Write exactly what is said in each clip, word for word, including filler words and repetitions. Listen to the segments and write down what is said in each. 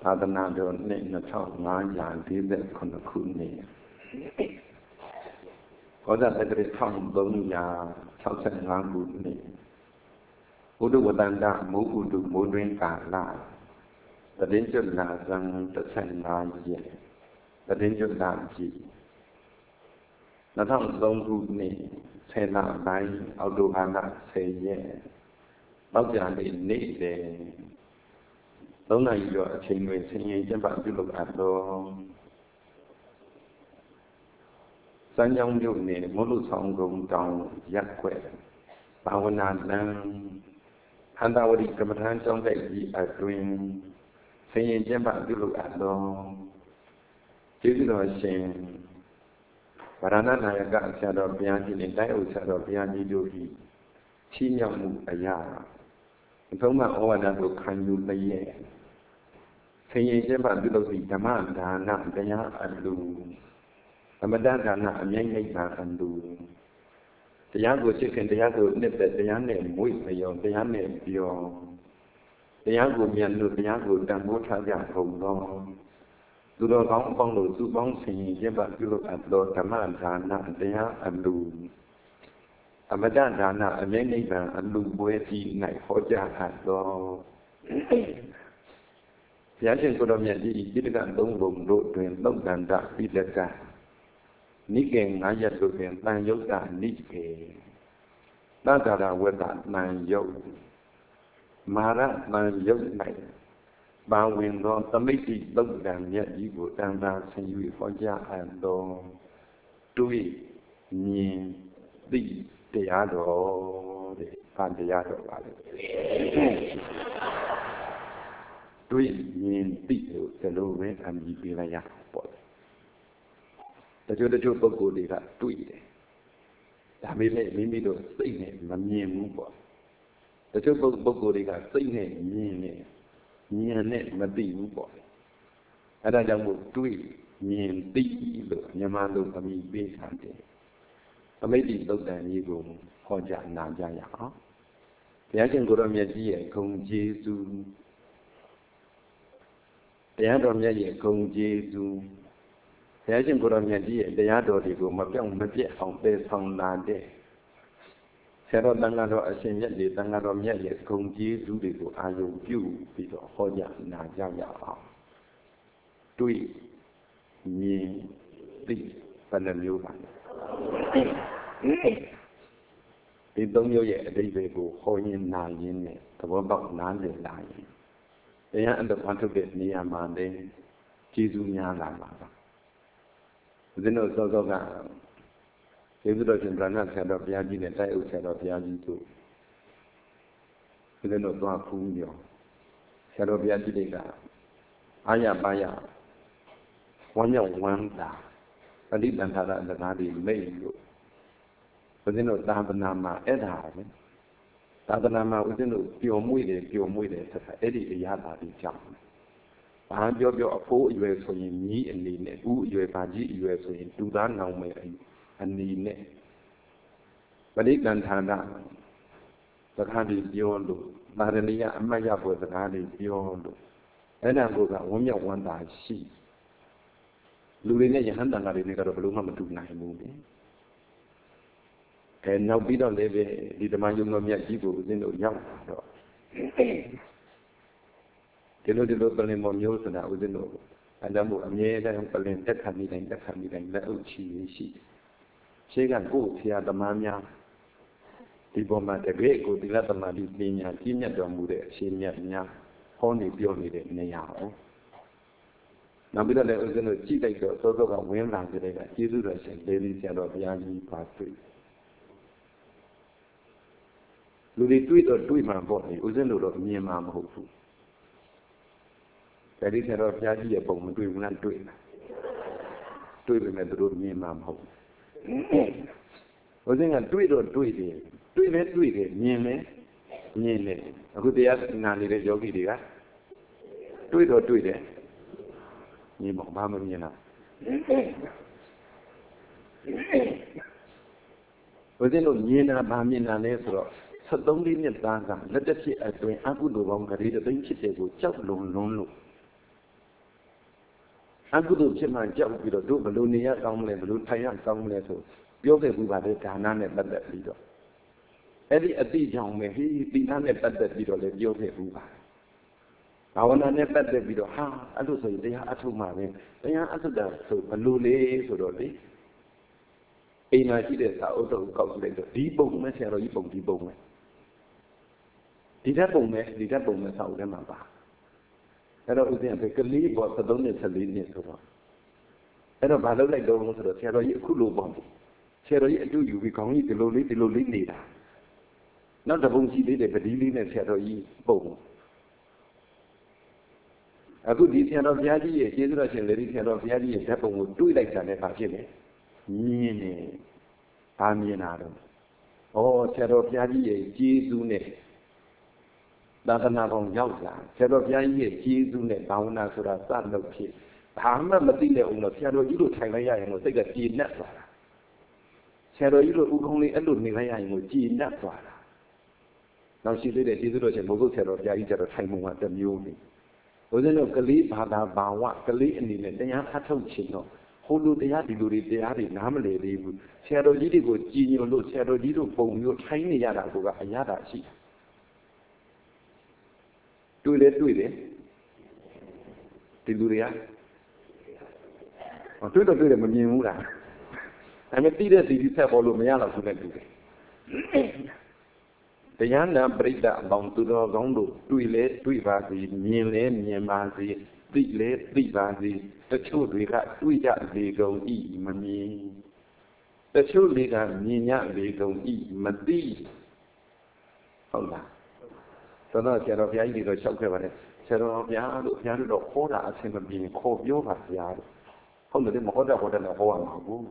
သာသနာတော်နှစ်နှစ်ထောင်ငါးရာလေးဆယ်ခုနှစ်ခုနှစ်ဘောဓတက္ကရာထောင်သုံးရာ၆ဆယ့်ငါးခုနှစ်ဘုဒ္ဓဝတ္တန္တမိုးဥတုမိုးတွင်ကာလတရင်ကျွလာဇန်တစ်ဆယ့်ငါးရက်တရင်ကျွလာကြည်နှစ်ထောင်သုံးခုနှစ်ဆယ်လပိုင်းအောက်တိုဘာလဆယ်ရက်နောက်ကြနေ့နေ့လေသုံးနိုင်ကျော်အချိန်တွင်ဆင်ရင်ကျင့်ပပြုလုပ်အပ်သောစမ်းကြောင်းမြို့နယ်မုတ်လုဆောင်ကုန်းတောင်ရက်ွက်ဘာဝနာလမ်းဟန္တာဝတိကမ္မထာကျောင်းတိုက်ကြီးအတွင်ဆင်ရင်ကျင့်ပပြုလုပ်အပ်သောကျေးဇူးတော်ရှင်ဗရဏနာယကဆရာတော်ဘုရားကြီးနှင့်တိုက်အုပ်ဆရာတော်ဘုရားကြီးတို့၏ချီးမြှောက်မှုအရာအဆုံးမဩဝါဒကိုခံယူလျက်ဆင်ရင်ကျင့်ပပြုလုပ်သည့်ဓမ္မဒါနတရားအလူသမတဒါနအမြဲနိဗ္ဗာန်အလူတရားကိုသိခင်တရားကိုနှစ်သက်တရားနဲ့မွေ့မယောတရားနဲ့ပြောတရားကိုမြတ်လို့တရားကိုတန်ဖိုးထားကြကုန်သောသူတော်ကောင်းအပေါင်းတို့စုပေါင်းဆင်ရင်ကျင့်ပပြုလုပ်အပ်သောဓမ္မဒါနတရားအလူအမတဒါနအမြဲနိဗ္ဗာန်အလူပွဲကြီး၌ဟောကြားအပ်သောဘုရားရှင်ကိုယ်တော်မြတ်ကြီးဤတိတ္တကသုံးပုံတို့တွင်သုတ်တန္တပိဋကနိကေငါးရက်တို့တွင်တန်ယုတ်တနိကေသတ္တရဝတ္တတန်ယုတ်မာရတန်ယုတ်၌ပါဝင်သောသမိတ္တိသုတ်တံမြတ်ကြီးကိုတန်တာဆင်၍ဟောကြားအပ်သောတွေ့မြင်သိတရားတော်တဲ့ဗာတရားတော်ပါလေတွေ့မြင်သိလို့ဒီလိုပဲအမြင်ပေးလိုက်ရပေါ့တချို့တချို့ပုဂ္ဂိုလ်တွေကတွေ့တယ်ဒါပေမဲ့မိမိတို့စိတ်နဲ့မမြင်ဘူးပေါ့တချို့ပုဂ္ဂိုလ်တွေကစိတ်နဲ့မြင်နေဉာဏ်နဲ့မသိဘူးပေါ့အဲဒါကြောင့်မို့တွေ့မြင်သိလို့မြန်မာလိုအမြင်ပေးထားတယ်အမိတ္တိသုတ်တန်ကြီးကိုဟောကြားနာကြရအောင်ဘုရားရှင်ကိုယ်တော်မြတ်ကြီးရဲ့ဂုဏ်ကျေးဇူးတရားတော်မြတ်ရဲ့ဂုဏ်ကျေးဇူးဘုရားရှင်ကိုယ်တော်မြတ်ကြီးရဲ့တရားတော်တွေကိုမပြောင်းမပြတ်အောင်တည်ဆောင်လာတဲ့ဆရာတော်တန်ခါတော်အရှင်မြတ်တွေတန်ခါတော်မြတ်ရဲ့ဂုဏ်ကျေးဇူးတွေကိုအာရုံပြုပြီးတော့ဟောကြားနာကြရအောင်တွေ့မြင်သိဘယ်နှမျိုးပါလဲဒီသုံးမျိုးရဲ့အဓိပ္ပာယ်ကိုဟောရင်းနာရင်းနဲ့သဘောပေါက်နားလည်လာရင်တရားအတ္တအထုတ်တဲ့နေရာမှာလည်းကျေးဇူးများလာပါပါဦးဇင်းတို့စောစောကကျေးဇူးတော်ရှင်ဗရဏဆရာတော်ဘုရားကြီးနဲ့တိုက်အုပ်ဆရာတော်ဘုရားကြီးတို့ဦးဇင်းတို့သွားဖူးမြော်ဆရာတော်ဘုရားကြီးတွေကအာရပါရဝမ်းမြောက်ဝမ်းသာပဋိသင်္ခါရစကားတွေမိတ်လို့ဦးဇင်းတို့သာသနာမှာအဲ့ဒါပဲသာသနာမှာဦးဇင်းတို့ပျော်မွေ့တယ်ပျော်မွေ့တယ်ဆိုတာအဲ့ဒီအရာပါပြီးကြောင်းဘာပြောပြောအဖိုးအရွယ်ဆိုရင်မြည်အနေနဲ့ဦးအရွယ်ပါကြီးအရွယ်ဆိုရင်တူသားနောင်မယ်အနေနဲ့ပဋိသင်္ခါရစကားတွေပြောလို့ပါရဏိယအမတ်ရပွဲစကားတွေပြောလို့အဲ့ဒါကိုကဝမ်းမြောက်ဝမ်းသာရှိလူတွေနဲ့ယဟန်တန်ဃာတွေနဲ့ကတော့ဘယ်လို့မှမတူနိုင်ဘူးလေအဲနောက်ပြီးတော့လည်းပဲဒီဓမ္မယုံတော်မြတ်ကြီးကိုဦးဇင်းတို့ရောက်တော့ဒီလိုဒီလိုပလင်ပေါ်မျိုးဆိုတာဦးဇင်းတို့အဲဒါမို့အမြဲတမ်းပလင်တက်ခါမိတိုင်းတက်ခါမိတိုင်းလက်အုပ်ချီရှိရှေးကကိုယ်ဆရာသမားများဒီပေါ်မှာတကယ်ကိုသီလသမာဓိပညာကြီးမြတ်တော်မူတဲ့အရှင်မြတ်များဟောနေပြောနေတဲ့နေရာ哦နောက်ပြီးတော့လည်းဦးဇင်းတို့ကြည့်လိုက်တော့သောသောကဝင်းလာကြတဲ့ကကျေးဇူးတော်ရှင်လေးလေးဆရာတော်ဘုရားကြီးပါတွေ့လူတွေတွေ့တော့တွေ့မှပေါ့လေဦးဇင်းတို့တော့မြင်မှာမဟုတ်ဘူးဒါဒီဆရာတော်ဘုရားကြီးရဲ့ပုံမတွေ့ဘူးလားတွေ့လားတွေ့ပေမဲ့သူတို့မြင်မှာမဟုတ်ဘူးဦးဇင်းကတွေ့တော့တွေ့တယ်တွေ့လဲတွေ့တယ်မြင်လဲမြင်တယ်အခုတရားနာနေတဲ့ယောဂီတွေကတွေ့တော့တွေ့တယ်မြင်ဘာမှမမြင်လားဦးဇင်းတို့မြင်တာဘာမြင်တာလဲဆိုတော့ဆက်သုံးလေးနှစ်သားကလက်တစ်ဖြစ်အတွင်းအကုသိုလ်ကောင်းကလေးတစ်သိန်းဖြစ်တယ်ကိုကြောက်လွန်လွန်းလို့အခုတို့ဖြစ်မှကြောက်ပြီးတော့တို့ဘလို့နေရကောင်းမလဲဘလို့ထိုင်ရကောင်းမလဲဆိုပြောခဲ့ဘူးပါလေဒါနနဲ့ပတ်သက်ပြီးတော့အဲ့ဒီအတိကြောင့်ပဲဟိတိနာနဲ့ပတ်သက်ပြီးတော့လည်းပြောခဲ့ဘူးပါဘာဝနာနဲ့ပတ်သက်ပြီးတော့ဟာအဲ့လိုဆိုရင်တရားအထုတ်မှာပဲတရားအထုတ်တာဆိုဘလို့လေဆိုတော့လေအိမ်မှာရှိတဲ့စာအုပ်တော့ကောက်လိုက်တော့ဒီပုံမဲ့ဆရာတော်ကြီးပုံဒီပုံမဲ့ဒီဓာတ်ပုံမဲ့ဒီဓာတ်ပုံမဲ့စာအုပ်ထဲမှာပါအဲ့တော့ဦးဇင်းကကလေးပေါ်သသုံးနှစ်ဆယ်လေးနှစ်ဆိုတော့အဲ့တော့ဘာလုပ်လိုက်တော့ဆိုတော့ဆရာတော်ကြီးအခုလိုပေါ့ဆရာတော်ကြီးအတူယူပြီးခေါင်းကြီးဒီလိုလေးဒီလိုလေးနေတာနောက်တစ်ပုံရှိသေးတယ်ပတိလေးနဲ့ဆရာတော်ကြီးပုံအခုဒီဆရာတော်ဘုရားကြီးရဲ့ကျေးဇူးတော်ရှင်လေဒီဆရာတော်ဘုရားကြီးရဲ့ဓာတ်ပုံကိုတွေးလိုက်တာနဲ့ဘာဖြစ်လဲမြင်နေဘာမြင်တာတော့ဩဆရာတော်ဘုရားကြီးရဲ့ကျေးဇူးနဲ့သာသနာပေါ်ရောက်လာဆရာတော်ဘုရားကြီးရဲ့ကျေးဇူးနဲ့ဘာဝနာဆိုတာစလုပ်ဖြစ်ဘာမှမသိတဲ့အောင်တော့ဆရာတော်ကြီးတို့ထိုင်လိုက်ရရင်တော့စိတ်ကကြည်နက်သွားတာဆရာတော်ကြီးတို့ဥကုံးလေးအဲ့လိုနေလိုက်ရရင်ကိုကြည်နက်သွားတာနောက်ရှိသေးတဲ့ကျေးဇူးတော်ရှင်ဘုဂုတ်ဆရာတော်ဘုရားကြီးကျတော့ထိုင်မှုကတစ်မျိုးနေဘုရားတို့ကလေးဘာသာဘာဝကလေးအနေနဲ့တရားအထုတ်ခြင်းတော့ဟိုလိုတရားဒီလိုတွေတရားတွေနားမလည်သေးဘူးဆရာတော်ကြီးတွေကိုကြည်ညိုလို့ဆရာတော်ကြီးတို့ပုံမျိုးထိုင်းနေရတာကအရသာရှိတွေ့လေတွေ့တယ်ဒီလူတွေကဟောတွေ့တော့တွေ့တယ်မမြင်ဘူးလားအဲ့မဲ့တိတဲ့စီဒီဆက်ပေါ်လို့မရတော့ဘူးနဲ့တူတယ်တရားနာပရိသတ်အပေါင်းသူတော်ကောင်းတို့တွေ့လေတွေ့ပါစေမြင်လေမြင်ပါစေသိလေသိပါစေတချို့တွေကတွေ့ကြလေကုန်ဤမမြင်တချို့တွေကမြင်ရလေကုန်ဤမသိဟုတ်လားတော်ဆရာတော်ဘုရားကြီးတွေတော့လျှောက်ခဲ့ပါတယ်ဆရာတော်ဘုရားတို့ဘုရားတို့တော့ဟောတာအဆင်မပြေခေါ်ပြောပါဘုရားတို့ဟုတ်တယ်မဟုတ်တော့ဟောတယ်လည်းဟောရမှာဘူး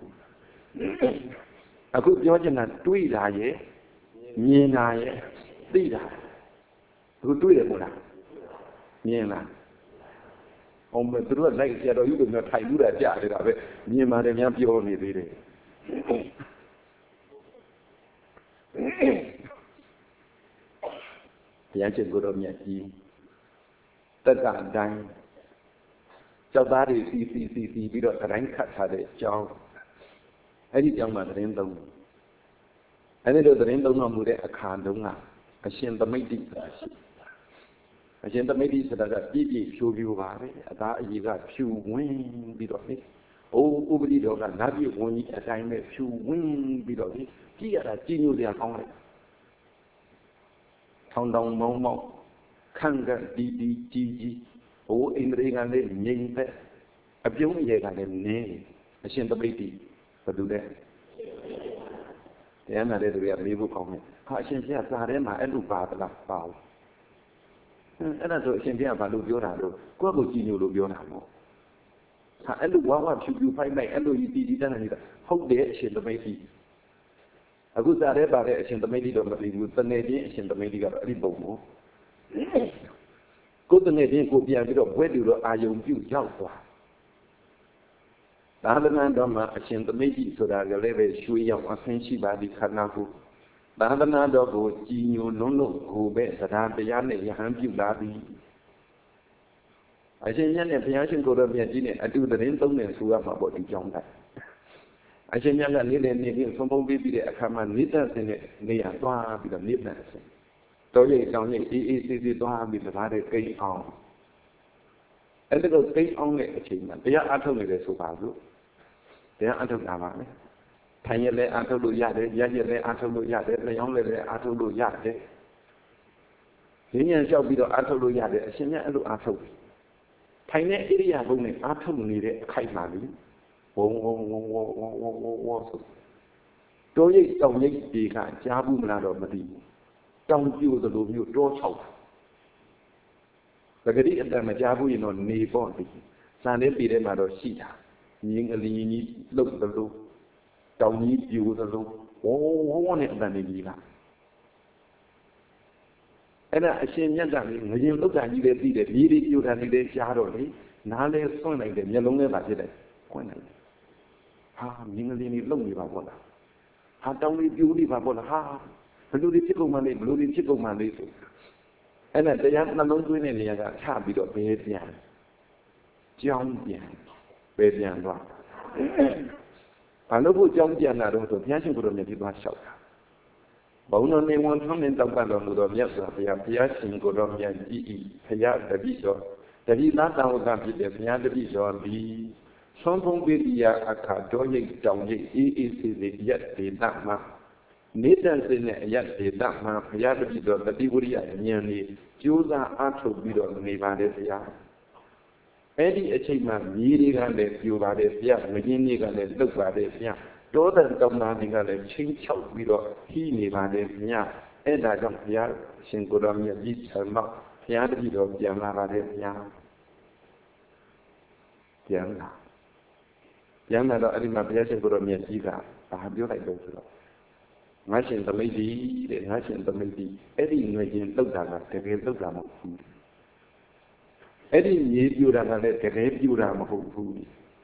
အခုပြောချင်တာတွေးတာရဲ့မြင်တာရဲ့သိတာအခုတွေးတယ်မို့လားမြင်လားအောင်မသူတို့ကလိုက်ဆရာတော်ကြီးတို့မျိုးထိုင်လို့တာကြားနေတာပဲမြင်ပါတယ်များပြောနေသေးတယ်ဘုရားရှင်ကိုယ်တော်မြတ်ကြီးတက္ကအတိုင်းကျောက်သားတွေစီစီစီစီပြီးတော့တိုင်းခတ်ထားတဲ့အကြောင်းအဲ့ဒီကြောင်းမှာသတင်းသုံးအဲ့ဒီလိုသတင်းသုံးတော်မူတဲ့အခါတုန်းကအရှင်သမိတ္တိဆိုတာရှိအရှင်သမိတ္တိဆိုတာကပြည့်ပြည့်ဖြိုးဖြိုးပါပဲအသားအရည်ကဖြူဝင်းပြီးတော့လေအိုးဥပတိတော်ကနတ်ပြည်ဝန်ကြီးအတိုင်းပဲဖြူဝင်းပြီးတော့လေကြည့်ရတာကြည်ညိုစရာကောင်းလိုက်ထောင်တောင်မောင်းမောင်းခန့်ကတီးတီးကြီးကြီးဟိုအိန္ဒြေကလည်းငြိမ်သက်အပြုံးအရေကလည်းနင်းအရှင်သမိတ္တိဘယ်သူလဲတရားနာတဲ့သူတွေကမေးဖို့ကောင်းတယ်ဟာအရှင်ဘုရားစာထဲမှာအဲ့လိုပါသလားပါဘူးအဲ့ဒါဆိုအရှင်ဘုရားဘာလို့ပြောတာလို့ကိုယ့်ကိုကြည်ညိုလို့ပြောတာမို့ဟာအဲ့လိုဝါဝဖြူဖြူဖိုက်လိုက်အဲ့လိုကြီးတီးတီးတန်းတန်းနေတာဟုတ်တယ်အရှင်သမိတ္တိအခုစာထဲပါတဲ့အရှင်သမိတ္တိတော့မသိဘူးတနေ့ချင်းအရှင်သမိတ္တိကတော့အဲ့ဒီပုံမို့ကိုယ်တနေ့ချင်းကိုပြန်ပြီးတော့ဘွဲတူတော့အာယုံပြုရောက်သွားသာသနာတော်မှာအရှင်သမိတ္တိဆိုတာကလည်းပဲရွှေရောက်အဆင်းရှိပါသည်ခန္ဓာကိုယ်သာသနာတော်ကိုကြည်ညိုလွန်းလို့ကိုပဲသဒ္ဓတရားနဲ့ယဟန်ပြုလာသည်အရှင်မြတ်နဲ့ဘုရားရှင်ကိုယ်တော်မြတ်ကြီးနဲ့အတူသတင်းသုံးတယ်ဆိုရမှာပေါ့ဒီကြောင်းတိုင်းအရှင်မြတ်ကနေတဲ့နေပြီးဆုံးဖုံးပြီးပြီးတဲ့အခါမှာနိတ္တဆင်းတဲ့နေရာသွားပြီးတော့နိဗ္ဗာန်ဆင်းတော်ရိပ်တောင်းရိပ်အေးအေးဆေးဆေးသွားပြီးသဘာတဲ့ကိန်းအောင်အဲ့ဒါကိုကိန်းအောင်တဲ့အချိန်မှာတရားအထုတ်နေတယ်ဆိုပါစို့တရားအထုတ်တာပါပဲထိုင်ရလဲအထုတ်လို့ရတယ်ရရလဲအထုတ်လို့ရတယ်လျောင်းလဲလဲအထုတ်လို့ရတယ်ရင်းရလျှောက်ပြီးတော့အထုတ်လို့ရတယ်အရှင်မြတ်အဲ့လိုအထုတ်ထိုင်တဲ့ဣရိယာပုနဲ့အထုတ်နေတဲ့အခိုက်မှာလေဝုံဝုံဝုံဝုံဝုံဝုံဝုံဝုံဆိုတော်ရိပ်တောင်ရိပ်ဒီကကြားဘူးမလားတော့မသိဘူးတောင်ပြိုသလိုမျိုးတောချောက်ပဂတိအတ္တမကြားဘူးရင်တော့နေပေါ့ဒီစံတဲ့ပြည်ထဲမှာတော့ရှိတာငင်းအလီကြီးလှုပ်သလိုတောင်ကြီးပြိုသလိုဝုံဝုံဝုံနဲ့အတန်နေကြီးလားအဲ့ဒါအရှင်မြတ်ကလေငရင်လုတ်တာကြီးလည်းသိတယ်မြေကြီးပြိုတာနေလည်းကြားတော့လေနားလဲစွန့်လိုက်တယ်မျက်လုံးလည်းပါဖြစ်တယ်ခွင့်လိုက်ဟာငင်းအလီကြီးလှုပ်နေပါပေါ့လားဟာတောင်လေးပြိုနေပါပေါ့လားဟာဘယ်လိုဒီဖြစ်ကုန်မှလဲဘယ်လိုဒီဖြစ်ကုန်မှလဲဆိုအဲ့ဒါတရားနှလုံးသွင်းတဲ့နေရာကချပြီးတော့ဘယ်ပြန်ကြောင်းပြန်ပဲပြန်သွားဘာလို့ကိုကြောင်းပြန်လာတော့ဆိုဘုရားရှင်ကိုယ်တော်မြတ်ကြီးသွားလျှောက်တာဘုံတော်နေဝန်ထွန်းနေတောက်ပတ်တော်မူတော်မြတ်စွာဘုရားဘုရားရှင်ကိုယ်တော်မြတ်ကြီးဤဘုရားတပည့်တော်တပည့်သားတောင်းကဖြစ်တဲ့ဘုရားတပည့်တော်သည်သွန်ဖုံးပိရိယအခါတော်ရိတ်တောင်ရိတ်အေးအေးစေစေရက်ဒေသမှာနေတန်စင်းနဲ့အရက်ဒေသမှာဘုရားတပည့်တော်တတိဝရိယဉာဏ်လေးကြိုးစားအားထုတ်ပြီးတော့နေပါတယ်ဘုရားအဲ့ဒီအချိန်မှာမြေတွေကလည်းပြိုပါတယ်ဘုရားငင်းတွေကလည်းလှုပ်ပါတယ်ဘုရားတောတန်တောင်သားတွေကလည်းချင်းချောက်ပြီးတော့ခီးနေပါတယ်ဘုရားအဲ့ဒါကြောင့်ဘုရားရှင်ကိုယ်တော်မြတ်ကြီးဆံမောက်ဘုရားတပည့်တော်ပြန်လာပါတယ်ဘုရားပြန်လာပြန်လာတော့အဲ့ဒီမှာဘုရားရှင်ကိုယ်တော်မြတ်ကြီးကဘာပြောလိုက်လို့ဆိုတော့ငါရှင်သမိတ်ဒီတဲ့ငါရှင်သမိတ်ဒီအဲ့ဒီငွေချင်းလှုပ်တာကတကယ်လှုပ်တာမဟုတ်ဘူးအဲ့ဒီမြေပြူတာကလည်းတကယ်ပြူတာမဟုတ်ဘူး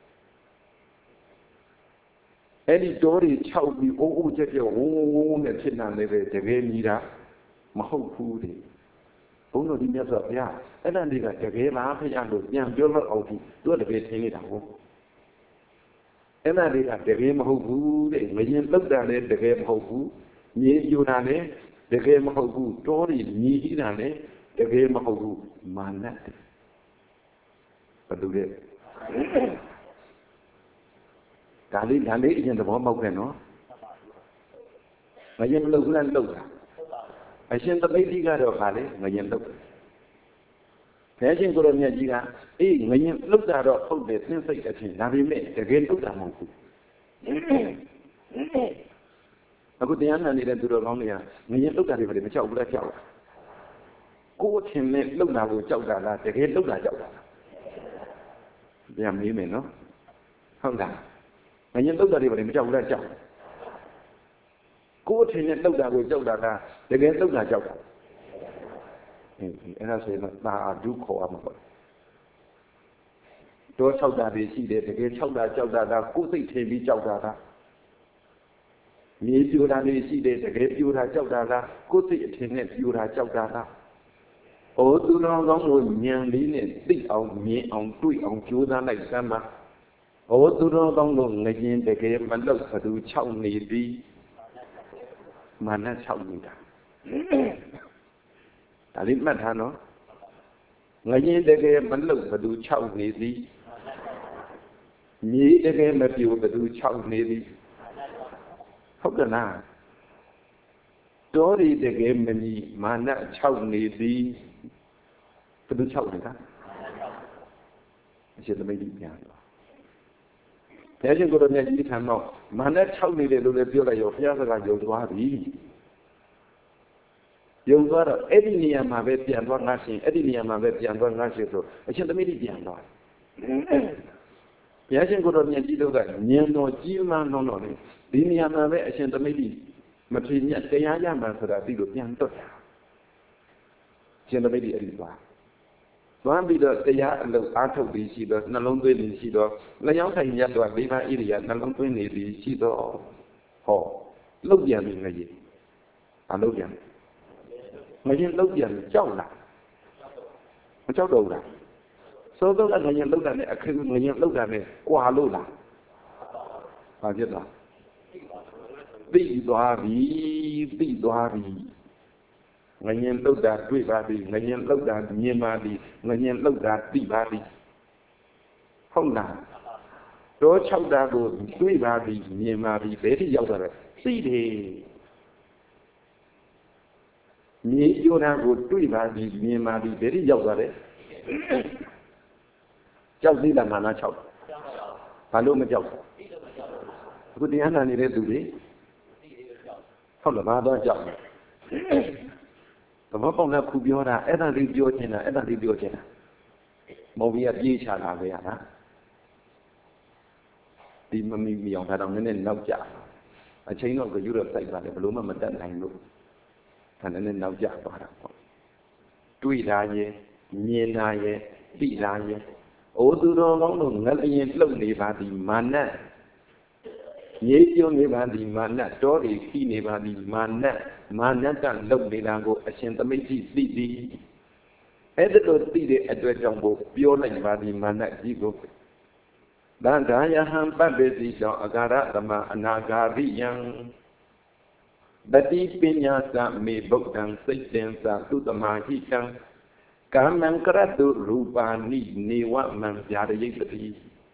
အဲ့ဒီတောတွေခြောက်ပြီးအိုးအိုးကြက်ကြက်ဝုန်းဝုန်းနဲ့ဖြစ်နေတယ်ပဲတကယ်ကြီးတာမဟုတ်ဘူးတဲ့ဘုန်းတော်ဒီမြတ်စွာဘုရားအဲ့ဒါတွေကတကယ်လားဖခင်တို့ပြန်ပြောလို့အောင်ပြီသူကတကယ်ထင်နေတာဟုတ်အဲ့ဒါတွေကတကယ်မဟုတ်ဘူးတဲ့ငရင်လှုပ်တာလည်းတကယ်မဟုတ်ဘူးမြေပြူတာလည်းတကယ်မဟုတ်ဘူးတောတွေမြေကြီးတာလည်းတကယ်မဟုတ်ဘူးမာနတ်ဘယ်လိုလဲဒါလေးဒါလေးအရင်သဘောပေါက်ခဲ့နော်ငရင်လှုပ်လှမ်းလှုပ်တာအရှင်သပိဋ္ဌိကတော့ခါလေငရင်လှုပ်ဘုရားရှင်ကိုယ်တော်မြတ်ကြီးကအေးငရင်လှုပ်တာတော့ဟုတ်တယ်သင်စိတ်အချင်းဒါပေမဲ့တကယ်လှုပ်တာမဟုတ်ဘူးအခုတရားနာနေတဲ့သူတော်ကောင်းတွေကငရင်လှုပ်တာတွေပဲမကြောက်ဘူးလားကြောက်တာကိုယ်အချင်းနဲ့လှုပ်တာကိုကြောက်တာလားတကယ်လှုပ်တာကြောက်တာပြန်မေးမယ်နော်ဟုတ်လားငရင်လှုပ်တာတွေပဲမကြောက်ဘူးလားကြောက်ကိုယ်အချင်းနဲ့လှုပ်တာကိုကြောက်တာလားတကယ်လှုပ်တာကြောက်တာအေးအဲ့ဒါဆိုရင်သာအဒုခေါ်ရမှာပေါ့တော့၆တာတွေရှိတယ်တကယ်၆တာကြောက်တာကကိုယ်စိတ်ထင်ပြီးကြောက်တာကမြေပြိုတာတွေရှိတယ်တကယ်ပြိုတာကြောက်တာကကိုယ်စိတ်အထင်နဲ့ပြိုတာကြောက်တာကဩသူတော်ကောင်းတို့ဉာဏ်လေးနဲ့သိအောင်မြင်အောင်တွေ့အောင်ကြိုးစားလိုက်စမ်းပါဩသူတော်ကောင်းတို့ငရင်တကယ်မလှုပ်ဘသူ၆နေသည်မာန၆နေတာဒါလေးမှတ်ထားနော်ငရင်တကယ်မလှုပ်ဘသူ၆နေသည်မြေတကယ်မပြိုဘသူ၆နေသည်ဟုတ်ကဲ့လားတောရီတကယ်မမြည်မာန၆နေသည်ဘသူ၆နေတာအရှင်သမိတ်ပြန်တော့ဘုရားရှင်ကိုယ်တော်မြတ်ကြီးထံတော့မာန၆နေတယ်လို့လည်းပြောလိုက်ရောဘုရားစကားယုံသွားပြီယုံသွားတော့အဲ့ဒီနေရာမှာပဲပြန်သွားငါရှင်အဲ့ဒီနေရာမှာပဲပြန်သွားငါရှင်ဆိုအရှင်သမီးကြီးပြန်သွားဘုရားရှင်ကိုယ်တော်မြတ်ကြီးတို့ကဉာဏ်တော်ကြီးမှန်းလုံးတော့လေဒီနေရာမှာပဲအရှင်သမီးကြီးမထေမြတ်တရားရမှန်ဆိုတာသိလို့ပြန်တော့တာရှင်သမီးကြီးအဲ့ဒီသွားသွားပြီးတော့တရားအလုပ်အားထုတ်ပြီးရှိတော့နှလုံးသွင်းနေရှိတော့လျှောင်းဆိုင်ရတော့လေးပါးဣရိယာနှလုံးသွင်းနေပြီးရှိတော့ဟောလုတ်ပြန်ပြီငရေအလုတ်ပြန်ငရင်လုတ်ပြန်ကြောက်လားမကြောက်တော့ဘူးလားစောတော့ငရင်လုတ်တာနဲ့အခက်ငရင်လုတ်တာနဲ့ကွာလို့လားဘာဖြစ်လားသိသွားပြီသိသွားပြီငရင်လှုပ်တာတွေ့ပါပြီငရင်လှုပ်တာမြင်ပါပြီငရင်လှုပ်တာသိပါပြီဟုတ်လားတော့၆တာကိုတွေ့ပါပြီမြင်ပါပြီဘယ်ထိရောက်သွားလဲသိတယ်မြေကျိုးတာကိုတွေ့ပါပြီမြင်ပါပြီဘယ်ထိရောက်သွားလဲကြောက်သေးလားမာန၆ဘာလို့မကြောက်အခုတရားနာနေတဲ့သူတွေဟုတ်လားဘာတော့ကြောက်လဲသဘောပေါက်တဲ့ခုပြောတာအဲ့ဒါလေးပြောချင်တာအဲ့ဒါလေးပြောချင်တာမော်ဘီကပြေးချလာပဲရလားဒီမမီမီအောင်ဒါတော့နည်းနည်းနောက်ကျအချိန်တော့ကြွရစိုက်ပါလေဘလို့မှမတတ်နိုင်လို့ဒါနည်းနည်းနောက်ကျသွားတာပေါ့တွေ့လာရဲ့မြင်လာရဲ့သိလာရဲ့အိုးသူတော်ကောင်းတို့ငလျင်လှုပ်နေပါသည်မာနမြေပြုံးနေပါသည်မာနတောတွေခိနေပါသည်မာနမာနကလှုပ်နေတာကိုအရှင်သမိတ်ကြီးသိသည်အဲ့ဒါလိုသိတဲ့အတွက်ကြောင့်ကိုပြောလိုက်ပါသည်မာနကြီးကို Dandayaham Babedito Agaratama Anagariyan Bati Pinyasa me Bogdan Sitensa Tutamahitan Kaman Kratu Rupani Niwa Man Yadayati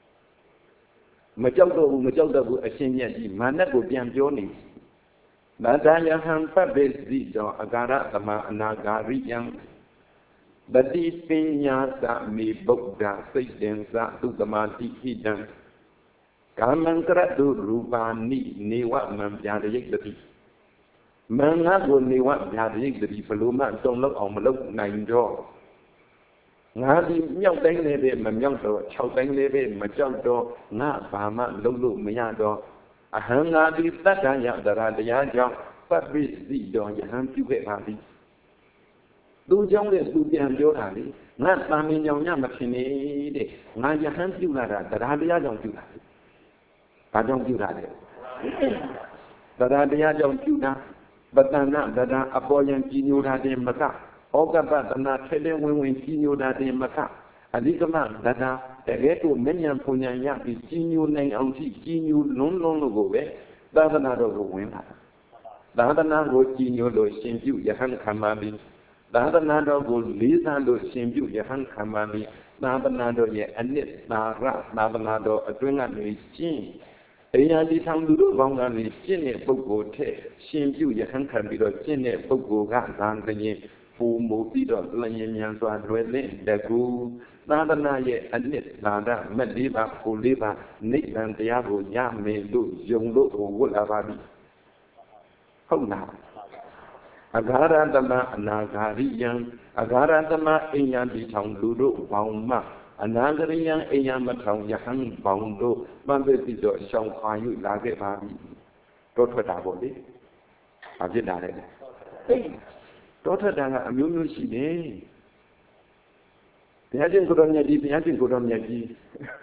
Majaldo Majaldo Ashinyati Manago Bianjoni Dandayaham Babedito Agaratama Anagariyan Bati Pinyasa me Bogdan Sitensa Tutamatihitan Kamankratu Rupani Niwa Man Yadayati Mangago Niwa Yadayati Paluma don't look on Malok Nine Jaw Ngadi Myong Dang Lebe Mamyonto, Chow Dang Lebe, Majanto, Na Bama, Lulu, Mayado, a Hangadi Sataya, the Radiaja, Fabric Zido, Yahan Puke Do Jong do the Anjorali, not Mami Yong Machine, Naya Hand Pulara, the Radia don't do that. I don't do that. The Radia don't do that, but not that a boy and Gino Radim Mata. Oga Batana Tele when Gino Radim Mata. A little man that a ghetto many and Punya is Gino Nang Auntie Gino non long ago, Davanado winner. The other now wrote Gino Lo Shimbu, Yahan Kamami. The other now go Lisa Lo Shimbu, Yahan Kamami. Nabanado ye Anit, Nara, Nabanado, a drinker is Jin. Ayadi Town Lulu Bongan is Jinny Bogo Te, Shimbu, Yahan Kambido, Jinny Bogo Gazan, Fu Mobido, Lanyan Dwelling, the Goo, Nabana ye Anit, Nada, Mediva, Fuliva, Nick and Diabo, Yame, Lu, Young Lu, or Woolabadi. How now? Agarandama, Nagarian, Agarandama, Ayadi Town Lulu, Bauma. Anagarian Ayamatang Yahan Baundo, Bambetido, Shang Hayu, Lage Babi. Daughter Dabodi. I did that. Daughter Danga, a Munusi. The Agent Gurania, the Agent Gurania.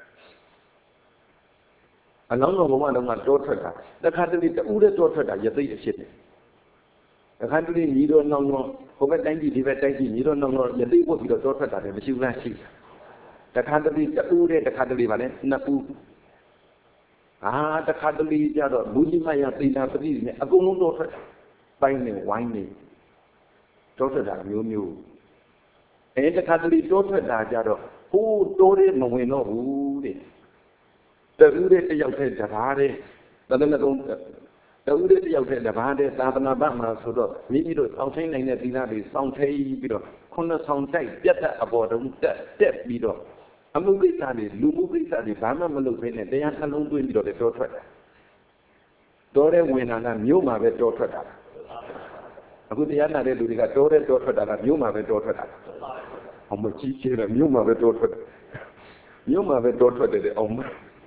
Along the one of my daughter, the country, the Uda daughter, Yati City. The country, you don't know, over ninety, you don't know, Yati would be the daughter that I was last year. The country, the Ude, the country, Napu. Ah, the country, the Bujimaya, the Agun daughter, buying wine. Daughter that you knew. And the country, daughter that Jado, who told it, no way, no, who did. The Ude, the young said, the Hare, the Lanagon, the Ude, the young said, the Hare, Savana Bama, so the Mido, Sounding and the Dinari, Sound Tay, Bido, Kona Sound Tay, better about them, that Bido. A movie study, Lumu study, Bama Malukin, they are alone doing the daughter. Dore when I knew my daughter. A good Yana, they do the daughter, daughter that I knew my daughter. How much teaching a new mother daughter. New mother daughter that they own.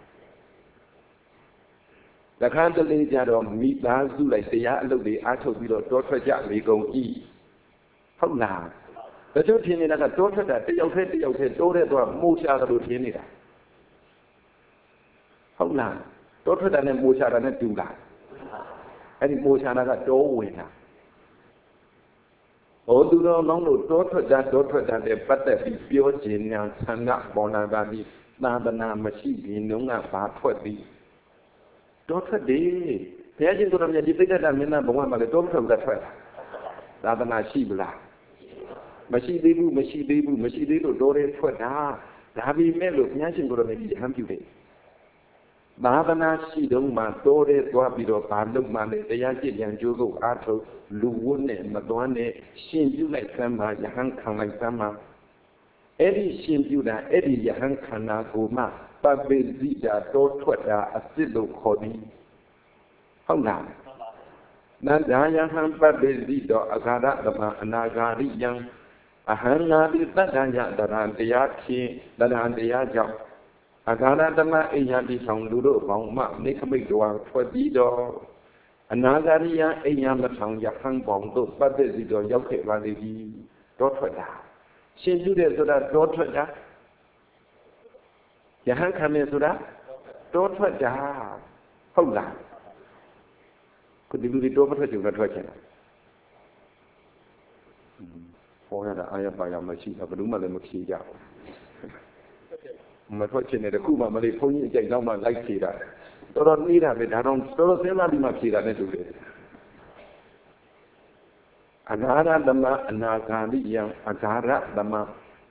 The country Jado meet last do like the Yalo, the Ato Bido, daughter Jack, they go eat. How now? The two things that a daughter that they said, they said, daughter to a Musha to Tinida. How now? Daughter than a Musha and a Dula. And Musha got door winner. Oh, do not know daughter that daughter that they but the pure genius and not born about the Nabana machine, no not bad for the daughter day. The agent of the defeated and men number one by the daughter of the threat. Nabana Shibla. Machi Debu, Machi Debu, Machi Debu, Dore for da. The happy mellow, Yasin go to make it happy. Nabana Shidoma, Dore, Guapido, Pardon, Mane, the Yasin and Jogo, Arto, Luwune, Madone, Shin you like Sama, Yahan Kan like Sama. Eddie Shin you that Eddie Yahan Kana Goma, Babe Zida, Dotwata, a Sido Kodi. How now? Nadayahan Babe Zido, Agara, Anagari Yang. A hana di Dadaya, Dadayaki, Dadaya. Agara Dama Ayadi Town Ludo, Bongma, Nikamidua, Twadido. Anagaria Ayamatang Yakan Bongo, Babezido, Yoke Valley, daughter da. She do that to that daughter da. Yahan come into that? Daughter da. Hold on. Could you do the daughter to the daughter? For the Ayabaya machine of Luma the Machia. mà thôi chuyện này là khu mà mà đi phun như chạy đâu mà lấy chỉ ra tôi đó nghĩ là về đàn ông tôi đó xem là đi mà chỉ ra nên đủ đấy Agara Dhamma Anagariyam Agara Dhamma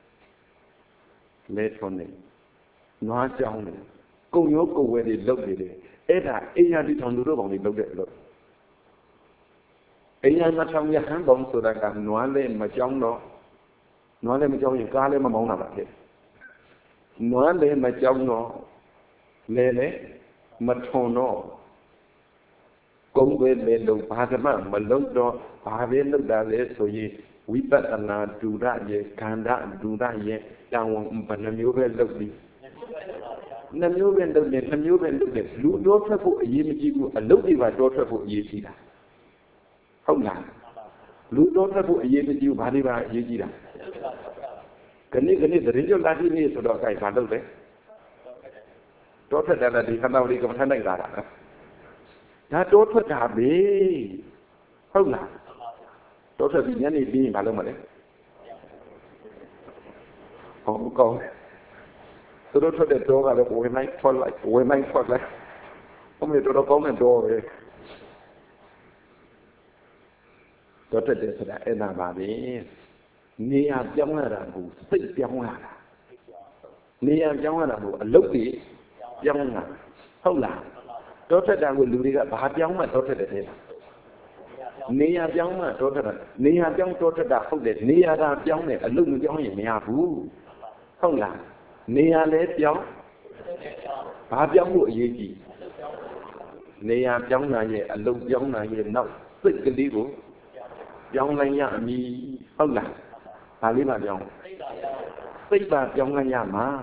lê thôn này nói trong này công nhớ công về đi lâu đi đấy ấy là ấy là đi thằng đó bằng đi lâu đấy rồi ấy là mà trong nhà hắn bông số đại cảm nói lên mà trong đó nói lên mà trong những cái lên mà mong nào vậy nói lên mà trong nó lên đấy mà thôn nó công về lên lâu ba cái mà mà lâu đó ba về lâu đã lên rồi gì quý bát là đủ ra gì can đã đủ ra gì đang muốn bắt năm về lâu đi năm về lâu đi năm về lâu đi lúc đó phải phụ gì mới chịu lúc đi vào đó phải phụ gì gì đó không làm lúc đó phải phụ gì mới chịu ba đi vào gì gì đó cái này cái này để cho lại đi này số đó cái phản đâu đấy đó phải là đi khăn nào đi cũng khăn này là đã tốt phải cả bề không làm tốt phải bị nhẫn đi mà đâu mà đấy không còn tôi đó phải để tôi vào là buổi mai phật lại buổi mai phật lại không biết tôi đó có mình tôi tôi phải để sẽ để làm bà đi nia giống là là vụ sức giống là nia giống là vụ lúc gì giống là không làm tốt phải đang người đi ra bà giống mà tốt phải để thế nia giống mà tốt phải nia giống tốt phải đạt không để nia ra giống này lúc giống gì nia vũ không làm nia lết giống bà giống vụ gì gì nia giống là gì lúc giống là gì nó sức cái lý của giống là nhà mi không làm bà lý bà giống sức bà giống là nhà mà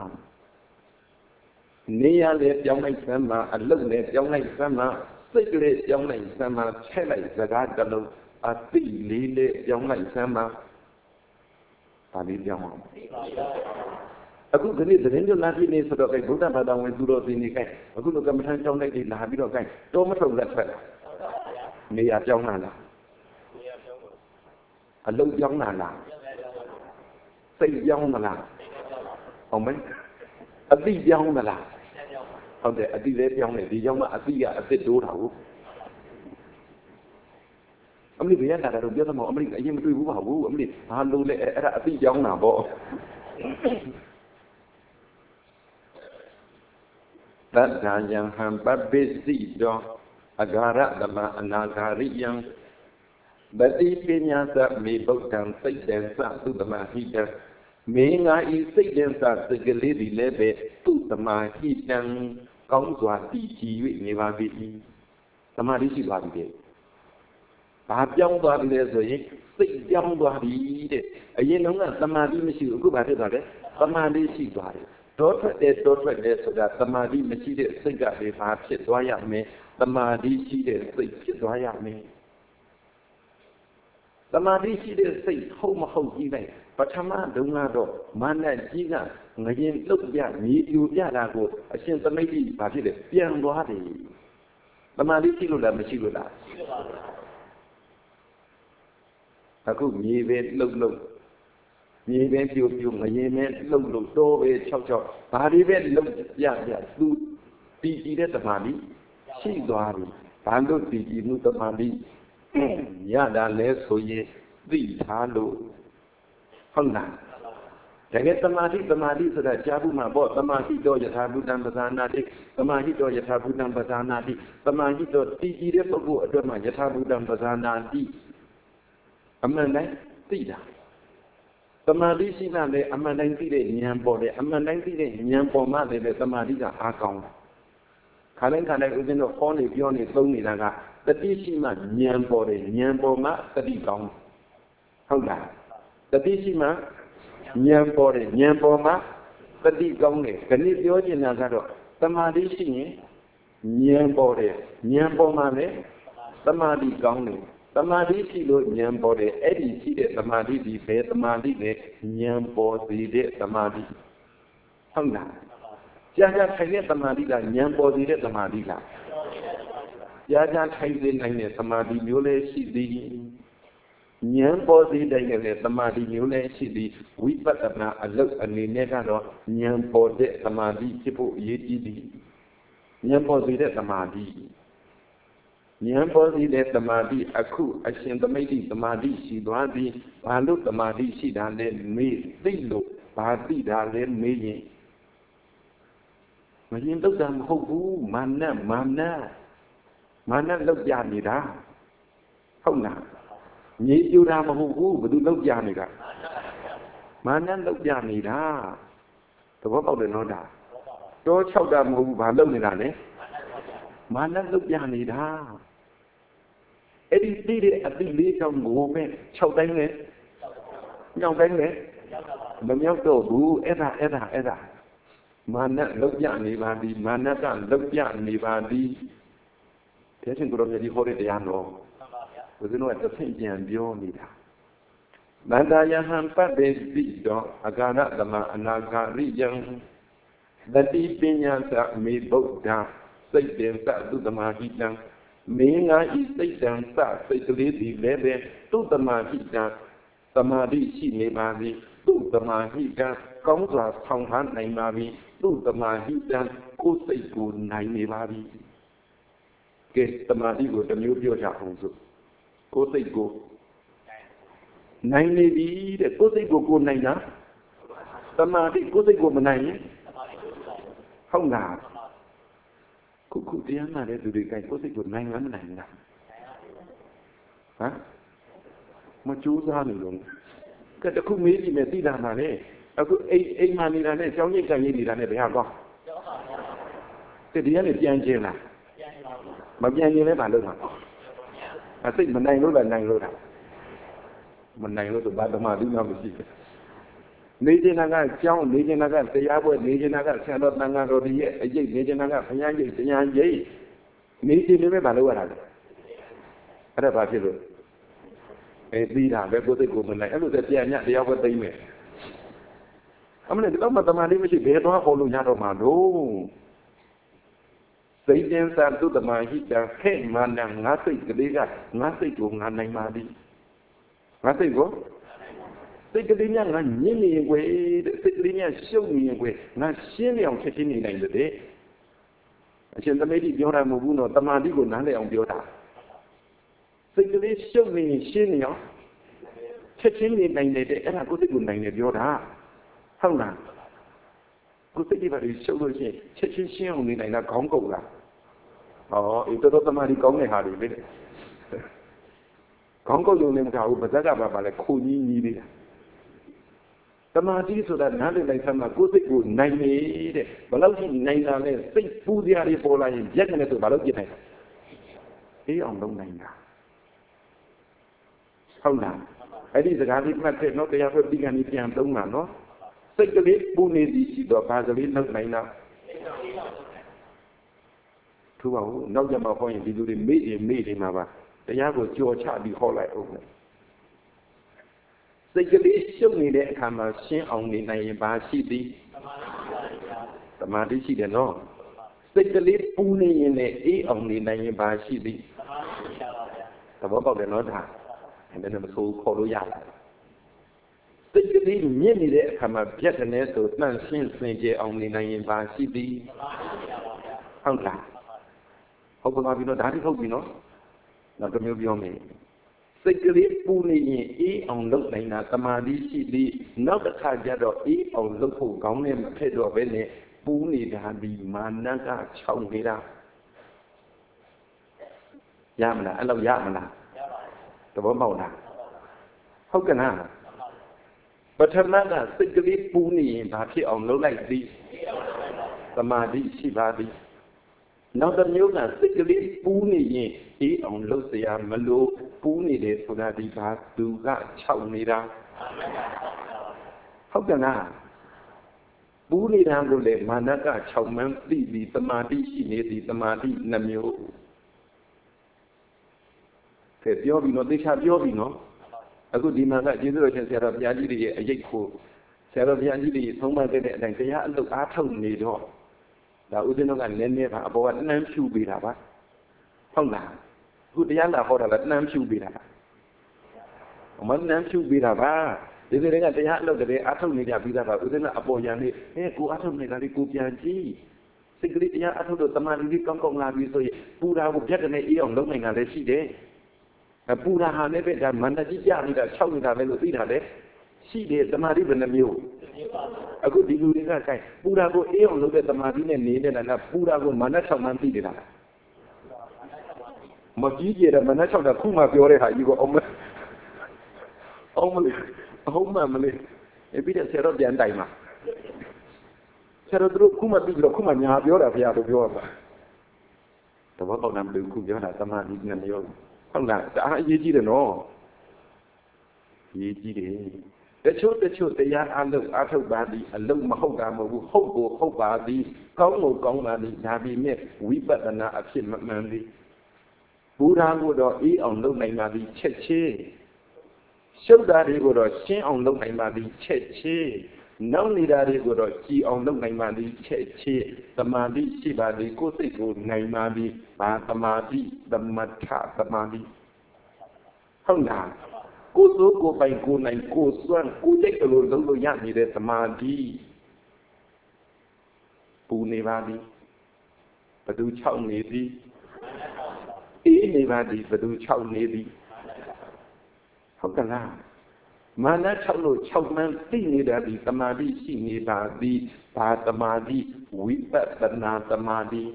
nia lết giống này xem mà lúc lết giống này xem mà sức lết giống này xem mà che lại ra cái cái đâu à tỷ lý lết giống này xem mà bà lý giống không aku gani đến cho lahi này sau đó cái bố ta bà đào người duro gì này cái aku lúc cầm thang trong đây thì là biết rồi cái tôi mất rồi phải nia giống là à lúc giống là là xây giống là là không mấy à đi giống là là không thể à đi lễ giống này đi giống mà à đi à đi đủ thấu ông đi về là là đồng biết là một ông đi cái gì mà tôi vũ bảo vũ ông đi à lưu lễ à đi giống nào bộ tất cả những hàng bát bê sĩ đó agara dhamma anagariyam Bati pinya sa mi bautan say den sa tu tama hi dan me nga y say den sa sa cái lý đi lễ về tu tama hi danကောင်းစွာတည်ကြည်၍နေပါပြီသမာဓိရှိသွားပြီတဲ့ဘာပြောင်းသွားပြီလဲဆိုရင်စိတ်ပြောင်းသွားပြီတဲ့အရင်တုန်းကသမာဓိမရှိဘူးအခုဘာဖြစ်သွားလဲသမာဓိရှိသွားတယ်တောထွက်တယ်တောထွက်တယ်ဆိုတာသမာဓိမရှိတဲ့စိတ်ကလည်းဘာဖြစ်သွားရမလဲသမာဓိရှိတဲ့စိတ်ဖြစ်သွားရမယ်သမာဓိရှိတဲ့စိတ်ဟုတ်မဟုတ်ကြီးလိုက်ပထမတုန်းကတော့မာနကြီးကငရင်လုတ်ပြမြေပြူပြတာကိုအရှင်သမိတ်ကြီးဘာဖြစ်လဲပြန်သွားတယ်သမာဓိရှိလို့လားမရှိလို့လားအခုမြေပဲလှုပ်လှုပ်မြေပဲပြူပြူငရင်ပဲလှုပ်လှုပ်တိုးပဲ၆၆ဘာတွေပဲလှုပ်ပြပြသူတည်ကြည်တဲ့သမာဓိရှိသွားပြီဘာလို့တည်ကြည်မှုသမာဓိရတာလဲဆိုရင်သိထားလို့ဟုတ်လားတကယ်သမာဓိသမာဓိဆိုတာကြားဘူးမှာပေါ့သမာဓိတော့ယထာဘုဒ္ဓံပဇာနာတိသမာဓိတော့ယထာဘုဒ္ဓံပဇာနာတိသမာဓိတော့တည်ကြည်တဲ့ပုဂ္ဂိုလ်အတွက်မှာယထာဘုဒ္ဓံပဇာနာတိအမှန်တိုင်းသိတာသမာဓိရှိတာလည်းအမှန်တိုင်းသိတဲ့ဉာဏ်ပေါ်တယ်အမှန်တိုင်းသိတဲ့ဉာဏ်ပေါ်မှလည်းသမာဓိကအားကောင်းခါတိုင်းခါတိုင်းဦးဇင်းတို့ဟောနေပြောနေသုံးနေတာကတတိရှိမှဉာဏ်ပေါ်တယ်ဉာဏ်ပေါ်မှတတိကောင်းဟုတ်လားတတိရှိမှဉာဏ်ပေါ်တယ်ဉာဏ်ပေါ်မှတတိကောင်းတယ်ခဏပြောချင်တာကတော့သမာဓိရှိရင်ဉာဏ်ပေါ်တယ်ဉာဏ်ပေါ်မှလည်းသမာဓိကောင်းတယ်သမာဓိရှိလို့ဉာဏ်ပေါ်တယ်အဲ့ဒီရှိတဲ့သမာဓိဒီပဲသမာဓိနဲ့ဉာဏ်ပေါ်စေတဲ့သမာဓိဟုတ်လားကြာကြာထိုင်တဲ့သမာဓိကဉာဏ်ပေါ်စေတဲ့သမာဓိလားကြာကြာထိုင်စေနိုင်တဲ့သမာဓိမျိုးလေးရှိသည် Nhãn bó gì đây là tâm ma đi nhiều này chỉ đi quý bắt tập na ở lớp ở nền này cái đó nhãn bó để tâm ma đi chỉ bộ gì gì đi nhãn bó gì để tâm ma đi nhãn bó gì để tâm ma đi à khu à xem tâm đi tâm ma đi chỉ đoán đi bà lúc tâm ma đi chỉ đàn lên mê tí lúc bà tí đàn lên mê gì mà nhìn lúc đàn không vũ mà nè mà nè mà nè lúc già gì đó không nào nhị yêu ra mà hù hù mà tôi lâu già này cả mà nên lâu già này đã tôi có bao giờ nói đã cho sau đó mà hù bà lâu này là đấy mà nên lâu già này đã ấy đi đi đi đi đi trong ngủ mẹ sau đánh đấy nhau đánh đấy mà nhau tổ bù ép ra ép ra ép ra mà nên lâu già này bà đi mà nên là lâu già này bà đi thế thì tôi đi hỏi để ăn rồi tôi nói là phải nhận biết đi đã. Bạn ta yang ham phát đề bị đó, agara dhamma anagariyan, đati pinya sa mi bodha, say tiền sa tu dhamma hitan, mi nga i say tiền sa say kali di lebe, tu dhamma hitan, dhamma di chi me ba di, tu dhamma hitan, công là thông phán này ma vi, tu dhamma hitan, cô say cô này me ba vi. Cái dhamma di của tâm yếu biểu trạng không dụng. Cô thích cô này này đi để cô thích của cô này nhá tâm mà thì cô thích của mình này nhé không nào cũng cũng tiếng mà để từ từ cái cô thích của này ngắn này nè hả mà chú ra được luôn cái đó không mấy gì mà đi làm mà đấy à cứ ấy ấy mà đi làm đấy cháu như cái gì đi làm đấy phải học con cái tiếng này tiếng gì là mà tiếng như thế bạn được hả à thích mình này nó là này rồi à mình này nó từ ba tầm mà đi nào gì nếu như nào cái cháu nếu như nào cái tay áo bơi nếu như nào cái xe đạp năng rồi đi ấy gì nếu như nào cái phải nhang gì phải nhang gì nếu như nếu mấy bạn đâu vào đây ở đây bao nhiêu rồi đi làm với cô tôi của mình này anh tôi sẽ nhặt đi áo bơi tay mình ông này lúc mà tầm mà đi mới chỉ biết nó không luôn nhặt đâu mà đâu Say tiền sa tu tâm ma hít ra khe mà nàng ngã say cái đấy ra ngã say của ngã này mà đi ngã say của say cái đấy nhá ngã nhẹ nhàng quay say cái đấy nhá sâu nhàng quay ngã xuyên lên cái cái này này rồi đấy trên tâm ấy đi biểu ra một vụ nó tâm ma đi của nàng để ông biểu ra say cái đấy sâu nhàng xuyên lên cái cái này này này đấy là có cái của này này biểu ra không nào cô thích đi vào đi sâu rồi chứ chết chết xuyên ông này là cống cầu là ờ ý tôi tâm đi cống này hà đi biết cống cầu dùng nên cả bà giá bà bà lại khô nhí nhí đi tâm đi số là nãy đây tham là cô thích của này này đấy bà lâu thì này là này thích phu dia đi bỏ lại giết cái này tụi bà lâu gì này ý ông đông này nào không nào ấy đi giờ đi mà thế nó cái phải đi ngay đi ăn đông mà nó say cái đấy bu này đi chỉ đó ba cái đấy nó này nào thu bảo nấu cho bà coi thì đi mỹ thì mỹ thì mà bà cái giá của chùa cha bị khó lại ông này say cái đấy sống này để tham mà xem ông này này bà sĩ đi mà đi sĩ đến nó say cái đấy bu này này ý ông này này bà sĩ đi ta bảo bảo để nói thẳng nên là một số khó đối giải Say cái đấy nhẹ này để tham mà biết cái này rồi nên xem xem cái ông này này bà sĩ đi không cả không có nói gì nó đã thì không gì nó là cáiမျိုးပြောမယ်စိတ်ကလေးပူနေရင်အေးအောင်လုပ်နိုင်တာတမာတိရှိပြီးနောက်တစ်ခါကျတော့အေးအောင်လုပ်ဖို့ကောင်းနေမဖြစ်တော့ဘဲနဲ့ပူနေတာဒီမာနကခြောက်နေတာရမလားအဲ့လိုရမလားသဘောပေါက်လားဟုတ်ကဲ့လားပထမကစိတ်ကလေးပူနေရင်ဘာဖြစ်အောင်လုပ်လိုက်သည်တမာတိရှိပါသည်နောက်တစ်မျိုးကစိတ်ကလေးပူးနေရင်အေးအောင်လှုပ်เสียမလို့ပူးနေတယ်ဆိုတာဒီဘာသူကခြောက်နေတာဟုတ်ကဲ့လားပူးနေတာလို့လေမာနကခြောက်မှန်းသိပြီးတမာတိရှိနေသည်တမာတိနှမျိုးကဲပြောပြီးတော့သိချပြောပြီးနော်အခုဒီမှာကကျေးဇူးတော်ရှင်ဆရာတော်ဘုရားကြီးတွေရဲ့အရေးကိုဆရာတော်ဘုရားကြီးတွေသုံးပါတဲ့အတိုင်းတရားအလုပ်အားထုတ်နေတော့ဒါဥစဉ်တော့ကနည်းနည်းပါအပေါ်ကတန်းဖြူပေးတာပါဟုတ်လားအခုတရားလာဟောတာကတန်းဖြူပေးတာဩမနမ်းဖြူပြီးတာပါဒီနေ့ကတရားအလုပ်တည်းအထုတ်နေကြပြီးတာပါဦးဇင်းကအပေါ်ရန်လေးဟဲ့ကိုအထုတ်နေတာလေးကိုပြန်ကြည့်စိတ်ကလေးတရားအထုတ်လို့တမာတိလေးကောင်းကောင်းလာပြီဆိုရင်ပူတာကိုပြတ်တဲ့အေးအောင်လုပ်နိုင်တာလည်းရှိတယ်အပူတာဟာလည်းပဲဒါမန္တကြီးပြနေတာ၆နေတာပဲလို့သိတာလေရှိတယ်တမာတိဘယ်နှမျိုးအခုဒီလူတွေကခိုင်းပူတာကိုအေးအောင်လုပ်တဲ့တမာတိနဲ့နေနေတာကပူတာကိုမန္တ၆မှန်းသိနေတာမကြီးကြတဲ့မန္တ၆တာခုမှပြောတဲ့ဟာကြီးကိုအောင်မအောင်မလေးအောင်မမလေးအပြီးတော့ဆရာတော်ပြန်တိုင်မှာဆရာတော်တို့ခုမှပြီးတော့ခုမှညာပြောတာဘုရားတို့ပြောတာတဘောပေါက်တာမလို့ခုပြောတာတမာတိနဲ့မရောဟုတ်လားဒါအရေးကြီးတယ်နော်ရေးကြီးတယ်တချို့တချို့တရားအလုပ်အထုတ်ပါသည်အလုပ်မဟုတ်တာမဟုတ်ဘူးဟုတ်ကိုဟုတ်ပါသည်ကောင်းကိုကောင်းပါသည်ဒါပေမဲ့ဝိပဿနာအဖြစ်မမှန်သည်ဘုရားကိုတော့အေးအောင်လုပ်နိုင်ပါသည်ချက်ချင်းရှုပ်တာတွေကိုတော့ရှင်းအောင်လုပ်နိုင်ပါသည်ချက်ချင်းနောက်နေတာတွေကိုတော့ကြည်အောင်လုပ်နိုင်ပါသည်ချက်ချင်းသမာဓိရှိပါသည်ကိုယ်စိတ်ကိုနိုင်ပါသည်ဘာသမာဓိသမထသမာဓိဟုတ်လားကိုယ်စိုးကိုယ်ပိုင်ကိုယ်နိုင်ကိုယ်စွမ်းကိုယ်စိတ်ကလေးလုံးလို့ရနေတဲ့သမာဓိပူနေပါသည်ဘသူ၆နေသည်အေးနေပါသည်ဘသူ၆နေသည်ဟုတ်ကလားမာန၆လို့၆မှန်းသိနေတာဒီသမာဓိရှိနေပါသည်ဘာသမာဓိဝိပဿနာသမာဓိ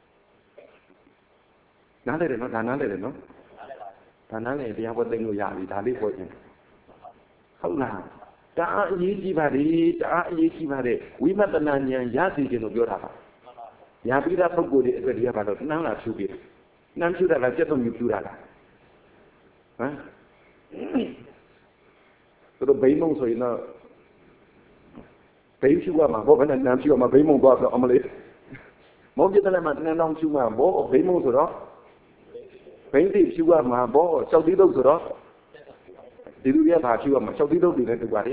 နားလည်တယ်နော်ဒါနားလည်တယ်နော်ဒါနားလည်တရားဟောသိလို့ရပြီဒါလေးဟောခြင်းဟုတ်လားဒါအရေးကြီးပါလေဒါအရေးကြီးပါတယ်ဝိပဿနာဉာဏ်ရစီခြင်းလို့ပြောတာပါညာပိတာပုဂ္ဂိုလ်တွေအတွက်ဒီကဘာလို့နှမ်းလာဖြူပြီးနှမ်းဖြူတာလားစက်သုံးဖြူတာလားဟမ်သူတို့ဘိမုံဆိုရင်တော့ဘိဖြူကမှာဘောဘယ်နဲ့နှမ်းဖြူကမှာဘိမုံသွားတော့အမလေးမောပြတဲ့မှာနှမ်းတောင်ဖြူမှာဘောဘိမုံဆိုတော့ဘိသိဖြူကမှာဘောရှောက်သီးတုပ်ဆိုတော့ဒီလူရဲ့ဘာဖြူကမှာရှောက်သီးတုပ်တွေလည်းတူပါလေ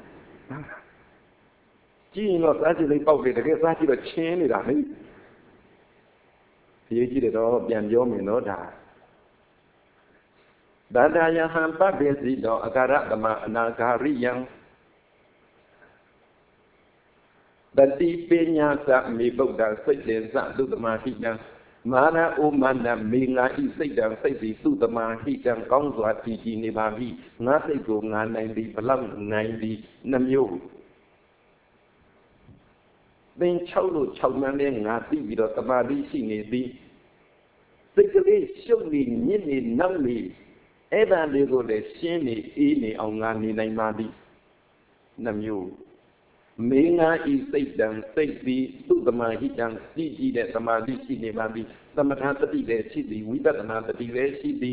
ကြည့်ရင်တော့စားကြည့်လေးပေါက်တယ်တကယ်စားကြည့်တော့ချင်းနေတာဟဲ့အရေးကြီးတယ်တော့ပြန်ပြောမယ်နော်ဒါဒါတယဟံပပ္ပေစီတောအကာရတမအနာဂါရိယံတတိပညာသမေဗုဒ္ဓစိတ်တေသသုတမဟိတံမာရဩမန္တမေငါဤစိတ်တံစိတ်သည်သုတမဟိတံကောင်းစွာတည်ကြည်နေပါပြီငါစိတ်ကိုငါနိုင်သည်ဘလောက်နိုင်သည်နှမျိုးသင်၆လို့၆မှန်းလဲငါသိပြီးတော့တမာတိရှိနေသည်စိတ်ကလေးရှုပ်နေညစ်နေနောက်နေအဲ့ဒါလေးကိုလည်းရှင်းနေအေးနေအောင်ငါနေနိုင်ပါသည်နှမျိုးမေငါဤစိတ်တံစိတ်သည်သုတမဟိတံကြည်ကြည်တဲ့တမာတိရှိနေပါသည်သမထတတိလည်းရှိသည်ဝိပဿနာတတိလည်းရှိသည်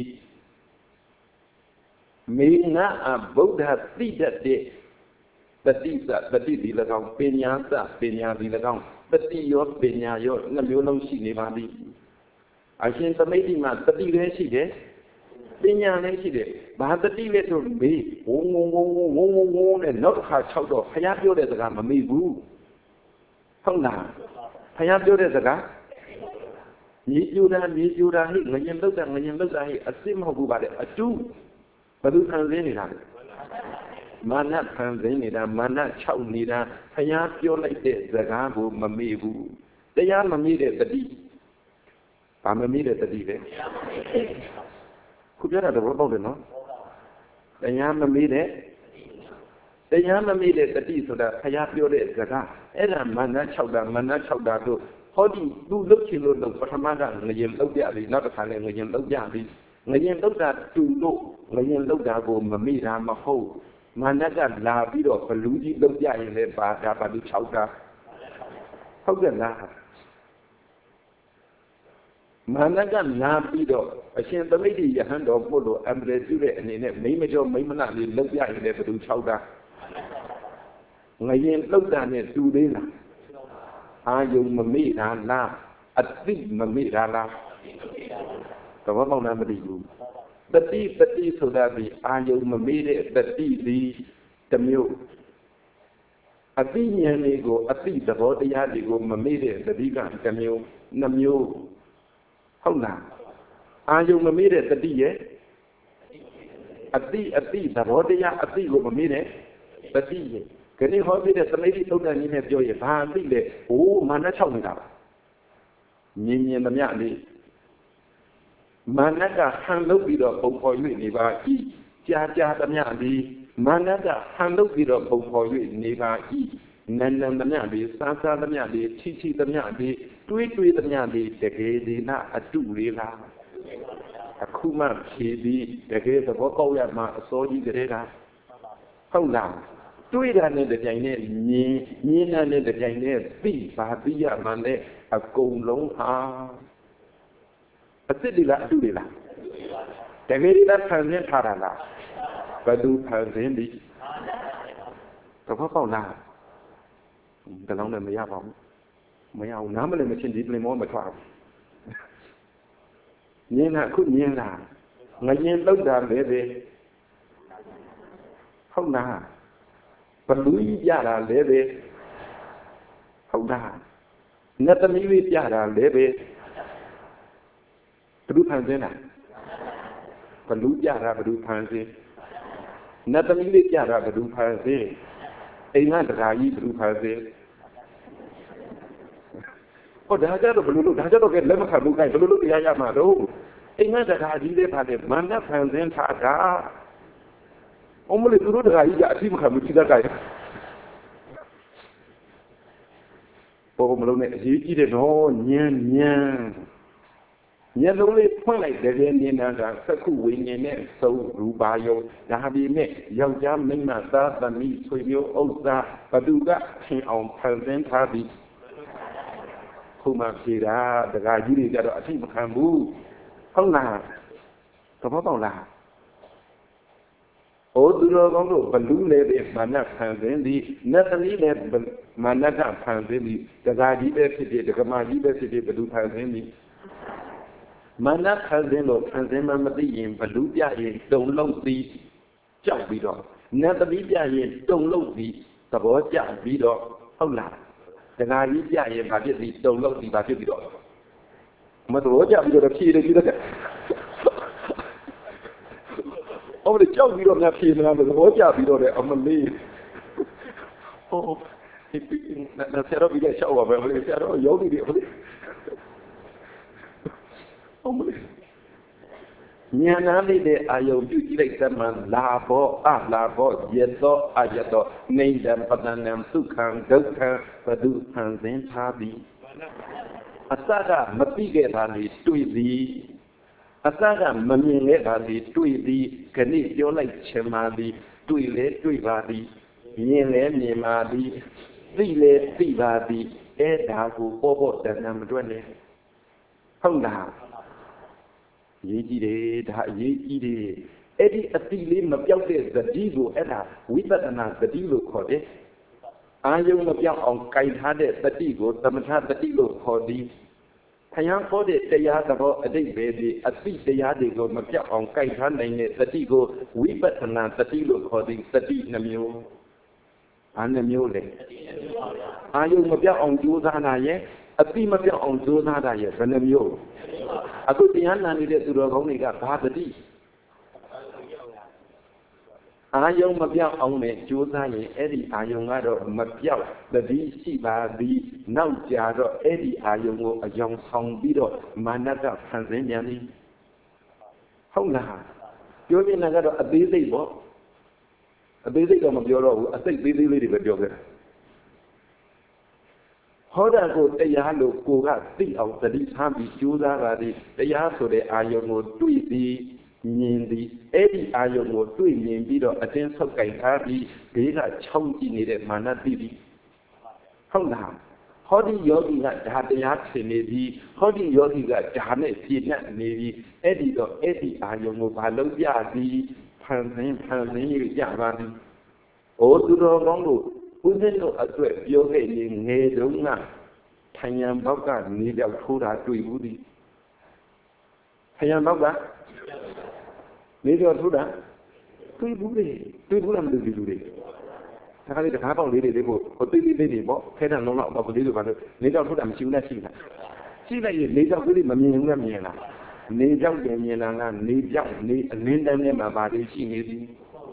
မေငါအဗုဒ္ဓသိတတ်တဲ့တတိစတတိဒီ၎င်းပညာစပညာဒီ၎င်းတတိရောပညာရောနှမျိုးလုံးရှိနေပါသည်အရှင်သမိတ်ဒီမှာတတိလည်းရှိတယ်ပညာလည်းရှိတယ်ဘာတတိလဲဆိုမေးဝုံဝုံဝုံဝုံဝုံဝုံနဲ့နောက်တစ်ခါ၆တော့ဘုရားပြောတဲ့စကားမမေ့ဘူးဟုတ်လားဘုရားပြောတဲ့စကားမြေကျူတာမြေကျူတာဟိငရင်လောက်တာငရင်လောက်တာဟိအစစ်မဟုတ်ဘူးပါလေအတူဘယ်သူခံစင်းနေတာလဲမာနခံစင်းနေတာမာန၆နေတာဘုရားပြောလိုက်တဲ့စကားကိုမမေ့ဘူးတရားမမေ့တဲ့တတိဘာမမေ့တဲ့တတိလဲခုပြောတာတော့ပေါ့တယ်နော်တရားမမေ့တဲ့တရားမမေ့တဲ့တတိဆိုတာဘုရားပြောတဲ့စကားအဲ့ဒါမာန၆တာမာန၆တာတို့ဟောဒီသူလုတ်ချင်လို့လို့ပထမကငရင်လုတ်ပြပြီနောက်တစ်ခါလည်းငရင်လုတ်ပြပြီငရင်လုတ်တာတူလို့ငရင်လုတ်တာကိုမမေ့တာမဟုတ်မာနကလာပြီးတော့ဘလူးကြီးလုတ်ပြရင်လည်းပါတာပါသူ၆တာဟုတ်ကဲ့လားမာနကလာပြီးတော့အရှင်သမိတ်တိယဟန်တော်ပို့လို့အံပယ်ပြုတဲ့အနေနဲ့မိမကျော်မိမနာလေးလောက်ပြရင်လည်းဘယ်သူ၆တာငရင်လောက်တာနဲ့တူသေးလားအာယုံမမေ့တာလားအသိမမေ့တာလားသဘောပေါက်လားမသိဘူးတတိတတိဆိုတာဒီအာယုံမမေ့တဲ့တတိဒီတစ်မျိုးအသိဉာဏ်လေးကိုအသိသဘောတရားတွေကိုမမေ့တဲ့တတိကတစ်မျိုးနှမျိုးဟုတ်လားအာယုံမမေ့တဲ့တတိရဲ့အတိအတိသဘောတရားအတိကိုမမေးနဲ့တတိရဲ့ခဏဟောပြီးတဲ့သမိတိသုတ်တန်ကြီးနဲ့ပြောရင်ဘာအတိလဲဟိုးမာန၆နေတာပါမြင်မြင်သမျှလေးမာနကဟန်လုပ်ပြီးတော့ပုံဖော်၍နေပါ၏ကြာကြာသမျှလေးမာနကဟန်လုပ်ပြီးတော့ပုံဖော်၍နေပါ၏နန္နသမျှလေးစားစားသမျှလေးချီချီသမျှလေးတွေးတွေးသမျှလေးတကယ်ဒီနာအတုလေးလားအခုမှဖြေပြီးတကယ်သဘောပေါက်ရမှာအစောကြီးကလေးကဟုတ်လားတွေးတာနဲ့တကြိမ်နဲ့မြင်မြင်တာနဲ့တကြိမ်နဲ့သိပါသိရမှန်းနဲ့အကုန်လုံးဟာအစ်စ်ဒီလားအတုဒီလားတကယ်ဒီလားဖန်ဆင်းထားတာလားဘယ်သူဖန်ဆင်းဒီသဘောပေါက်လားတလုံးနဲ့မရပါဘူးမရဘူးနားမလည်မချင်းဒီပြင်မောမထွက်ဘူးမြင်တာခုမြင်တာငရင်လောက်တာလေပဲဟုတ်လားဘလူကြီးပြတာလေပဲဟုတ်လားနတ်သမီးလေးပြတာလေပဲဘလူဖန်ဆင်းတာဘလူပြတာဘလူဖန်ဆင်းနတ်သမီးလေးပြတာဘလူဖန်ဆင်းအိမ်ကတရားကြီးဘလူဖန်ဆင်းဟောဒါကြတော့ဘလူလို့ဒါကြတော့ကလက်မခံဘူးခိုင်းဘလူလို့တရားရမှာတော့အိမ်ကတရားကြီးလေးပါတယ်မန္တဖန်ဆင်းထားတာအမလေးသူတို့တရားကြီးကအတိမခံဘူးသိတတ်ကြရဲ့ဘောမလုံးနဲ့အရေးကြီးတယ်နော်ညံညံညလုံးလေးဖွင့်လိုက်တယ်မြင်တာကသက္ခုဝိညာဉ်နဲ့သုံးရူပါယုံဒါပေမဲ့ယောက်ျားမိန်းမသားသမီးဆွေမျိုးဥစ္စာဘသူကထင်အောင်ဖန်ဆင်းထားပြီးခုမှဖြေတာတရားကြီးတွေကြတော့အတိမခံဘူးဟုတ်လားသဘောပေါက်လားဩသူတော်ကောင်းတို့ဘလူးလည်းပဲမာနဖန်ဆင်းသည်နတ်သမီးလည်းမာနကဖန်ဆင်းသည်တရားကြီးပဲဖြစ်ဖြစ်ဒကမာကြီးပဲဖြစ်ဖြစ်ဘလူးဖန်ဆင်းသည်မာနဖန်ဆင်းလို့ဖန်ဆင်းမှမသိရင်ဘလူးပြရင်တုံလုံးသည်ကြောက်ပြီးတော့နတ်သမီးပြရင်တုံလုံးသည်သဘောကျပြီးတော့ဟုတ်လားတရားကြီးပြရင်ဘာဖြစ်သည်တုံလုံးသည်ဘာဖြစ်ပြီးတော့မတော်ကြပြီးတော့ဖြေတယ်ပြီးတော့အမလေးကြောက်ပြီးတော့များဖြေနေတာသဘောကျပြီးတော့လေအမလေးဟိုဒီနာဆရာတို့ပြီးတော့ရှောက်ပါပဲအမလေးဆရာတို့ရုံးနေတယ်အမလေးအမလေးဉာဏ်နာလေးတဲ့အာယုံပြုကြည့်လိုက်သမှန်လာဘောအလာဘောယသောအယသောနေဒံပတနံသုခံဒုက္ခဘဒုဟံစင်ထားသည်အစကမသိခဲ့တာလေးတွေ့သည်အစကမမြင်ခဲ့တာလေးတွေ့သည်ခဏပြောလိုက်ချင်ပါသည်တွေ့လဲတွေ့ပါသည်မြင်လဲမြင်ပါသည်သိလဲသိပါသည်အဲ့ဒါကိုပေါ်ပေါ်တန်တန်မတွက်နဲ့ဟုတ်လားရေးကြည့်တယ်ဒါအရေးကြီးတယ်အဲ့ဒီအတိလေးမပြောက်တဲ့သတိကိုအဲ့ဒါဝိပဿနာသတိလို့ခေါ်တယ်အာယုံမပြောက်အောင်ကြိုင်ထားတဲ့သတိကိုသမထသတိလို့ခေါ်သည်ခရံခေါ်တဲ့တရားသဘောအတိတ်ပဲဒီအတိတရားတွေကိုမပြောက်အောင်ကြိုင်ထားနိုင်တဲ့သတိကိုဝိပဿနာသတိလို့ခေါ်သည်သတိနှမျိုးဘာနှမျိုးလဲအာယုံမပြောက်အောင်ကြိုးစားတာရဲ့အတိမပြောက်အောင်ကြိုးစားတာရဲ့ဘယ်နှမျိုးအခုတရားနာနေတဲ့သူတော်ကောင်းတွေကဘာသတိအာယုံမပြောက်အောင်နဲ့ကြိုးစားရင်အဲ့ဒီအာယုံကတော့မပြောက်သတိရှိပါသည်နောက်ကြတော့အဲ့ဒီအာယုံကိုအယောင်ဆောင်ပြီးတော့မာနကဖန်ဆင်းပြန်ပြီဟုတ်လားပြောပြနေတာကတော့အသေးစိတ်ပေါ့အသေးစိတ်တော့မပြောတော့ဘူးအစိတ်သေးသေးလေးတွေပဲပြောခဲ့တာဟောတာကိုတရားလို့ကိုကသိအောင်သတိထားပြီးကြိုးစားတာဒီတရားဆိုတဲ့အာယုံကိုတွေ့ပြီးမြင်သည်အဲ့ဒီအာယုံကိုတွေ့မြင်ပြီးတော့အတင်းဆုပ်ကင်ထားပြီးဘေးကချောင်းကြည့်နေတဲ့မာနသိပြီဟုတ်လားဟောဒီယောဂီကဒါတရားထင်နေပြီးဟောဒီယောဂီကဒါနဲ့ပြည့်ညတ်နေပြီးအဲ့ဒီတော့အဲ့ဒီအာယုံကိုဘာလို့ပြသည်ဖန်ဆင်းဖန်ဆင်းရပါသည်ဩသူတော်ကောင်းတို့ဘုန်းကြီးတို့အတွက်ပြောခဲ့ရင်ငယ်တုန်းကထိုင်ရန်ဘောက်ကနေပြောက်ထိုးတာတွေ့ဘူးသည်ထိုင်ရန်ဘောက်ကနေပြောက်ထိုးတာတွေ့ဘူးလေတွေ့ဘူးလားမတွေ့ဘူးလေဒါကလေးတကားပေါက်လေးတွေလေးကိုဟိုသိသိလေးတွေပေါ့ခဲတဲ့လုံးတော့ပေါက်လေးတွေပါလို့နေပြောက်ထိုးတာမရှိဘူးလားရှိလားရှိလိုက်ရင်နေပြောက်ကလေးမမြင်ဘူးလားမြင်လားနေကြောက်တယ်မြင်လာကနေကြောက်နေအလင်းတန်းထဲမှာပါလေးရှိနေသည်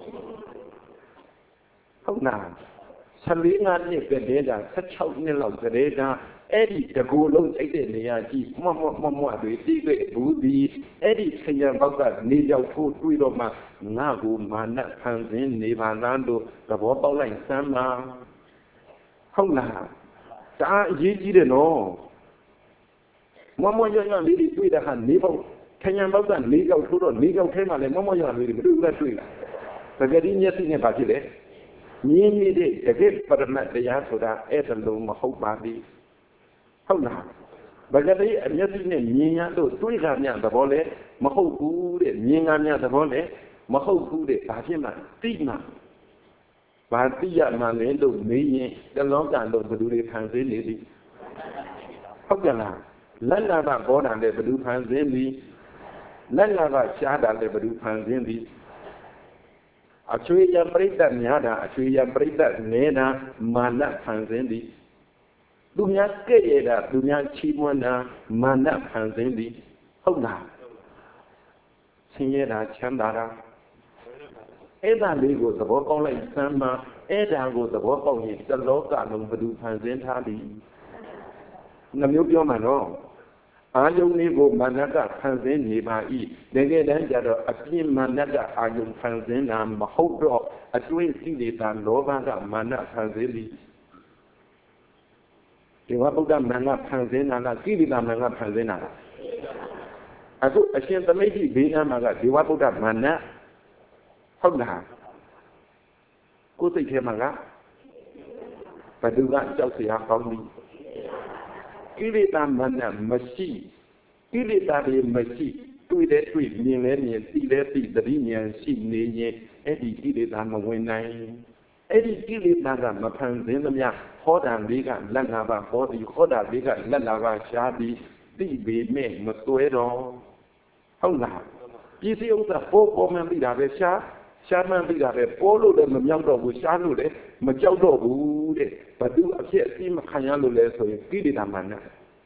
ဟုတ်လားဆယ်လေးငါးနှစ်ကတည်းကဆယ်ခြောက်နှစ်လောက်ကတည်းကအဲ့ဒီတကူလုံးစိတ်တဲ့နေရာကြီးမွတ်မွတ်မွတ်မွတ်တွေတိတိဘူးဒီအဲ့ဒီခရံဘောက်ကနေကြောက်ဖို့တွေးတော့မှငါ့ကိုမာနခံစင်းနေပါလားလို့သဘောပေါက်လိုက်စမ်းပါဟုတ်လားဒါအရေးကြီးတယ်နော်မွတ်မွတ်ရရလေးတွေတွေးတဲ့ဟာနေပေါ့ခရံဘောက်ကနေကြောက်ထိုးတော့နေကြောက်ထဲမှာလည်းမွတ်မွတ်ရလေးတွေမတွေ့ဘူးလားတွေ့လားပဂတိမျက်စိနဲ့ဘာဖြစ်လဲမြင်နေတဲ့တကယ်ပရမတ်တရားဆိုတာအဲ့ဒါလုံးမဟုတ်ပါဘူးဟုတ်လားပဂတိအမျက်စိနဲ့မြင်ရလို့တွေးကြမြသဘောလဲမဟုတ်ဘူးတဲ့မြင်ကြမြသဘောလဲမဟုတ်ဘူးတဲ့ဘာဖြစ်မှသိမှဘာသိရမှလဲလို့မေးရင်တလောကလို့ဘယ်သူတွေခံစင်းနေသည်ဟုတ်ကြလားလက်လာကဘောတာလည်းဘယ်သူခံစင်းသည်လက်လာကရှားတာလည်းဘယ်သူခံစင်းသည်အချွေရပရိသတ်များတာအချွေရပရိသတ်နေတာမာနခံစင်းသည်သူများကဲ့ရဲ့တာသူများချီးမွမ်းတာမာနခံစင်းသည်ဟုတ်လားဆင်းရဲတာချမ်းသာတာအဲ့ဒါလေးကိုသဘောပေါက်လိုက်စမ်းမှာအဲ့ဒါကိုသဘောပေါက်ရင်တလောကလုံးဘယ်သူခံစင်းထားသည်နှမျိုးပြောမှတော့အာယုန်လေးကိုမာနကခံစင်းနေပါ၏တကယ်တမ်းကျတော့အပြင်းမာနကအာယုန်ခံစင်းတာမဟုတ်တော့အတွင်းကိလေသာလောဘကမာနခံစင်းသည်ဒီဝဗုဒ္ဓမာနခံစင်းတာလားကိလေသာမာနခံစင်းတာလားအခုအရှင်သမိတ်ကြီးဘေးနားမှာကဒီဝဗုဒ္ဓမာနဟုတ်လားကိုယ်စိတ်ထဲမှာကဘယ်သူကကြောက်စရာကောင်းသည်ကိလေသာမာနမရှိကိလေသာတွေမရှိတွေ့တဲ့တွေ့မြင်လဲမြင်သိလဲသိသတိဉာဏ်ရှိနေရင်အဲ့ဒီကိလေသာမဝင်နိုင်အဲ့ဒီကိလေသာကမဖန်ဆင်းသမျှဟောတာလေးကလက်ငါးပါးဟောသည်ဟောတာလေးကလက်လာပါရှားသည်သိပေမဲ့မသွဲတော့ဟုတ်လားပစ္စည်းဥစ္စာပေါ်ပေါ်မှန်ပြီးတာပဲရှားရှားမှန်ပြီးတာပဲပေါ်လို့လည်းမမြောက်တော့ဘူးရှားလို့လည်းမကြောက်တော့ဘူးတဲ့ဘသူအဖြစ်အစီမခံရလို့လဲဆိုရင်ကိလေသာမာန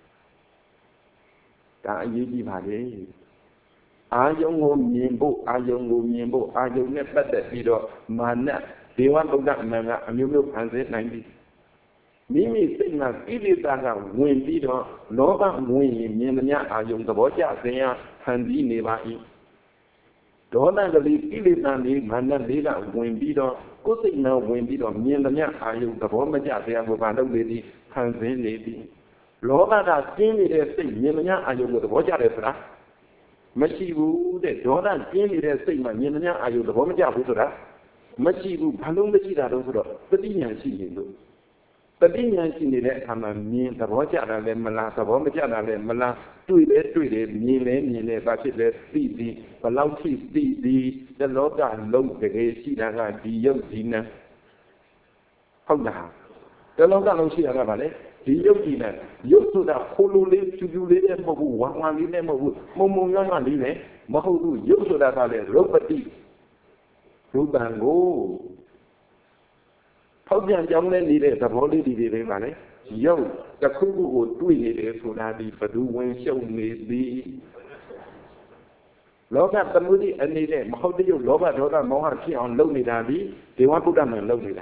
ဒါအရေးကြီးပါလေအာယုံကိုမြင်ဖို့အာယုံကိုမြင်ဖို့အာယုံနဲ့ပတ်သက်ပြီးတော့မာနဒေဝဗုဒ္ဓမန်ကအမျိုးမျိုးခံစေနိုင်ပြီမိမိစိတ်မှာကိလေသာကဝင်ပြီးတော့လောဘဝင်ရင်မြင်သမျှအာယုံသဘောကျစေရဖန်ပြီးနေပါ၏ဒေါသကလေးကိလေသာလေးမာနလေးကဝင်ပြီးတော့ကိုယ်စိတ်နဲ့ဝင်ပြီးတော့မြင်သမျှအာယုံသဘောမကျစေရကိုဘာလုပ်လေသည်ခံစေလေသည်လောဘကကျင်းနေတဲ့စိတ်မြင်သမျှအာယုံကိုသဘောကျတယ်ဆိုတာမရှိဘူးတဲ့ဒေါသကျင်းနေတဲ့စိတ်မှာမြင်သမျှအာယုံသဘောမကျဘူးဆိုတာမရှိဘူးဘာလို့မရှိတာတော့ဆိုတော့ပဋိညာဉ်ရှိနေလို့ပဋိညာဉ်ရှိနေတဲ့အခါမှာမြင်သဘောကျတာလည်းမလားသဘောမကျတာလည်းမလားတွေ့လဲတွေ့တယ်မြင်လဲမြင်လဲဘာဖြစ်လဲသိသည်ဘလောက်ထိသိသည်တလောကလုံးတကယ်ရှိတာကဒီယုတ်ဒီနံဟုတ်လားတလောကလုံးရှိတာကဘာလဲဒီယုတ်ဒီနံယုတ်ဆိုတာခိုးလိုလေးကျူကျူလေးနဲ့မဟုတ်ဘူးဝါဝါလေးနဲ့မဟုတ်ဘူးမုံမုံရွရွလေးနဲ့မဟုတ်ဘူးယုတ်ဆိုတာကလည်းရုပ်ပတိရူပံကိုဖောက်ပြန်ကြောင်းလဲနေတဲ့သဘောလေးတွေတွေပါလေရုပ်တစ်ခုခုကိုတွေ့နေတယ်ဆိုတာဒီဘသူဝင်ရှုံနေသည်လောကသမုဒိအနေနဲ့မဟုတ်တဲ့ရုပ်လောဘဒေါသမောဟဖြစ်အောင်လုပ်နေတာဒီဒေဝဗုဒ္ဓမန်လုပ်နေတာ